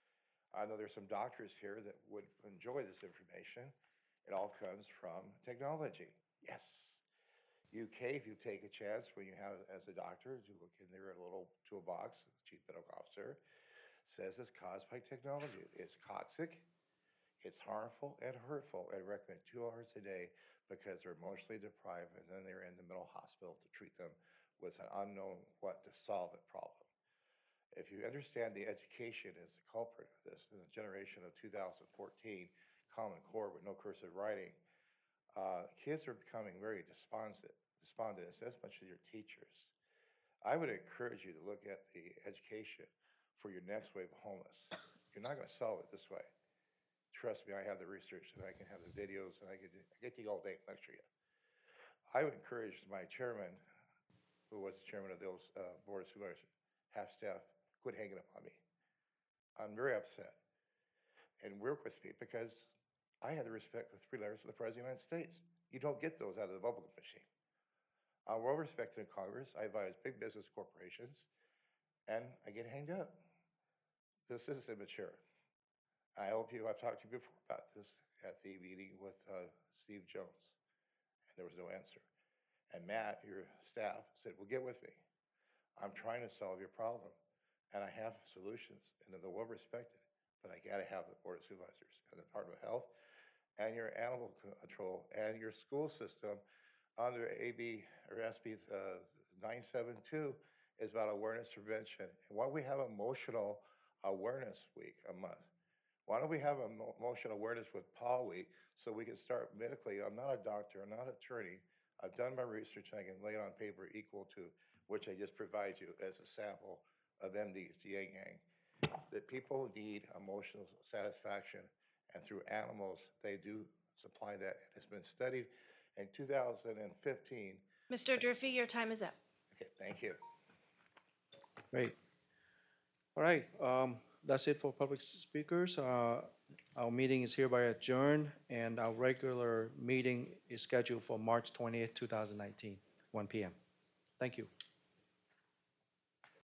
I know there's some doctors here that would enjoy this information. It all comes from technology. Yes. U K, if you take a chance when you have, as a doctor, to look in there at a little toolbox, the chief medical officer says it's caused by technology. It's toxic, it's harmful and hurtful, and recommend two hours a day because they're emotionally deprived, and then they're in the mental hospital to treat them with an unknown what to solve it problem. If you understand the education is the culprit of this, in the generation of two thousand fourteen, Common Core with no cursive writing, uh, kids are becoming very despondent, despondent as much as your teachers. I would encourage you to look at the education for your next wave of homeless. You're not going to solve it this way. Trust me, I have the research and I can have the videos and I can I get you all day and lecture you. I would encourage my chairman, who was the chairman of those uh, board of supervisors, half staff, quit hanging up on me. I'm very upset. And work with me, because I had the respect for three letters from the President of the United States. You don't get those out of the bubble machine. I'm well respected in Congress. I advise big business corporations, and I get hanged up. This is immature. I hope you, I've talked to you before about this at the meeting with uh, Steve Jones, and there was no answer. And Matt, your staff, said, well, get with me. I'm trying to solve your problem, and I have solutions, and they're well respected, but I gotta have the Board of Supervisors and the Department of Health and your animal control and your school system under A B or S B uh, nine seven two is about awareness prevention. And why don't we have emotional awareness week a month? Why don't we have an emotional awareness with Paul Week so we can start medically? I'm not a doctor, I'm not an attorney. I've done my research and I can lay it on paper equal to which I just provide you as a sample of M Ds, the Yang Yang. That people need emotional satisfaction, and through animals, they do supply that. It's been studied in two thousand fifteen.
Mister Durfee, your time is up.
Okay, thank you.
Great. All right, um, that's it for public speakers. Uh, Our meeting is hereby adjourned, and our regular meeting is scheduled for March twentieth, two thousand nineteen, one P M Thank you.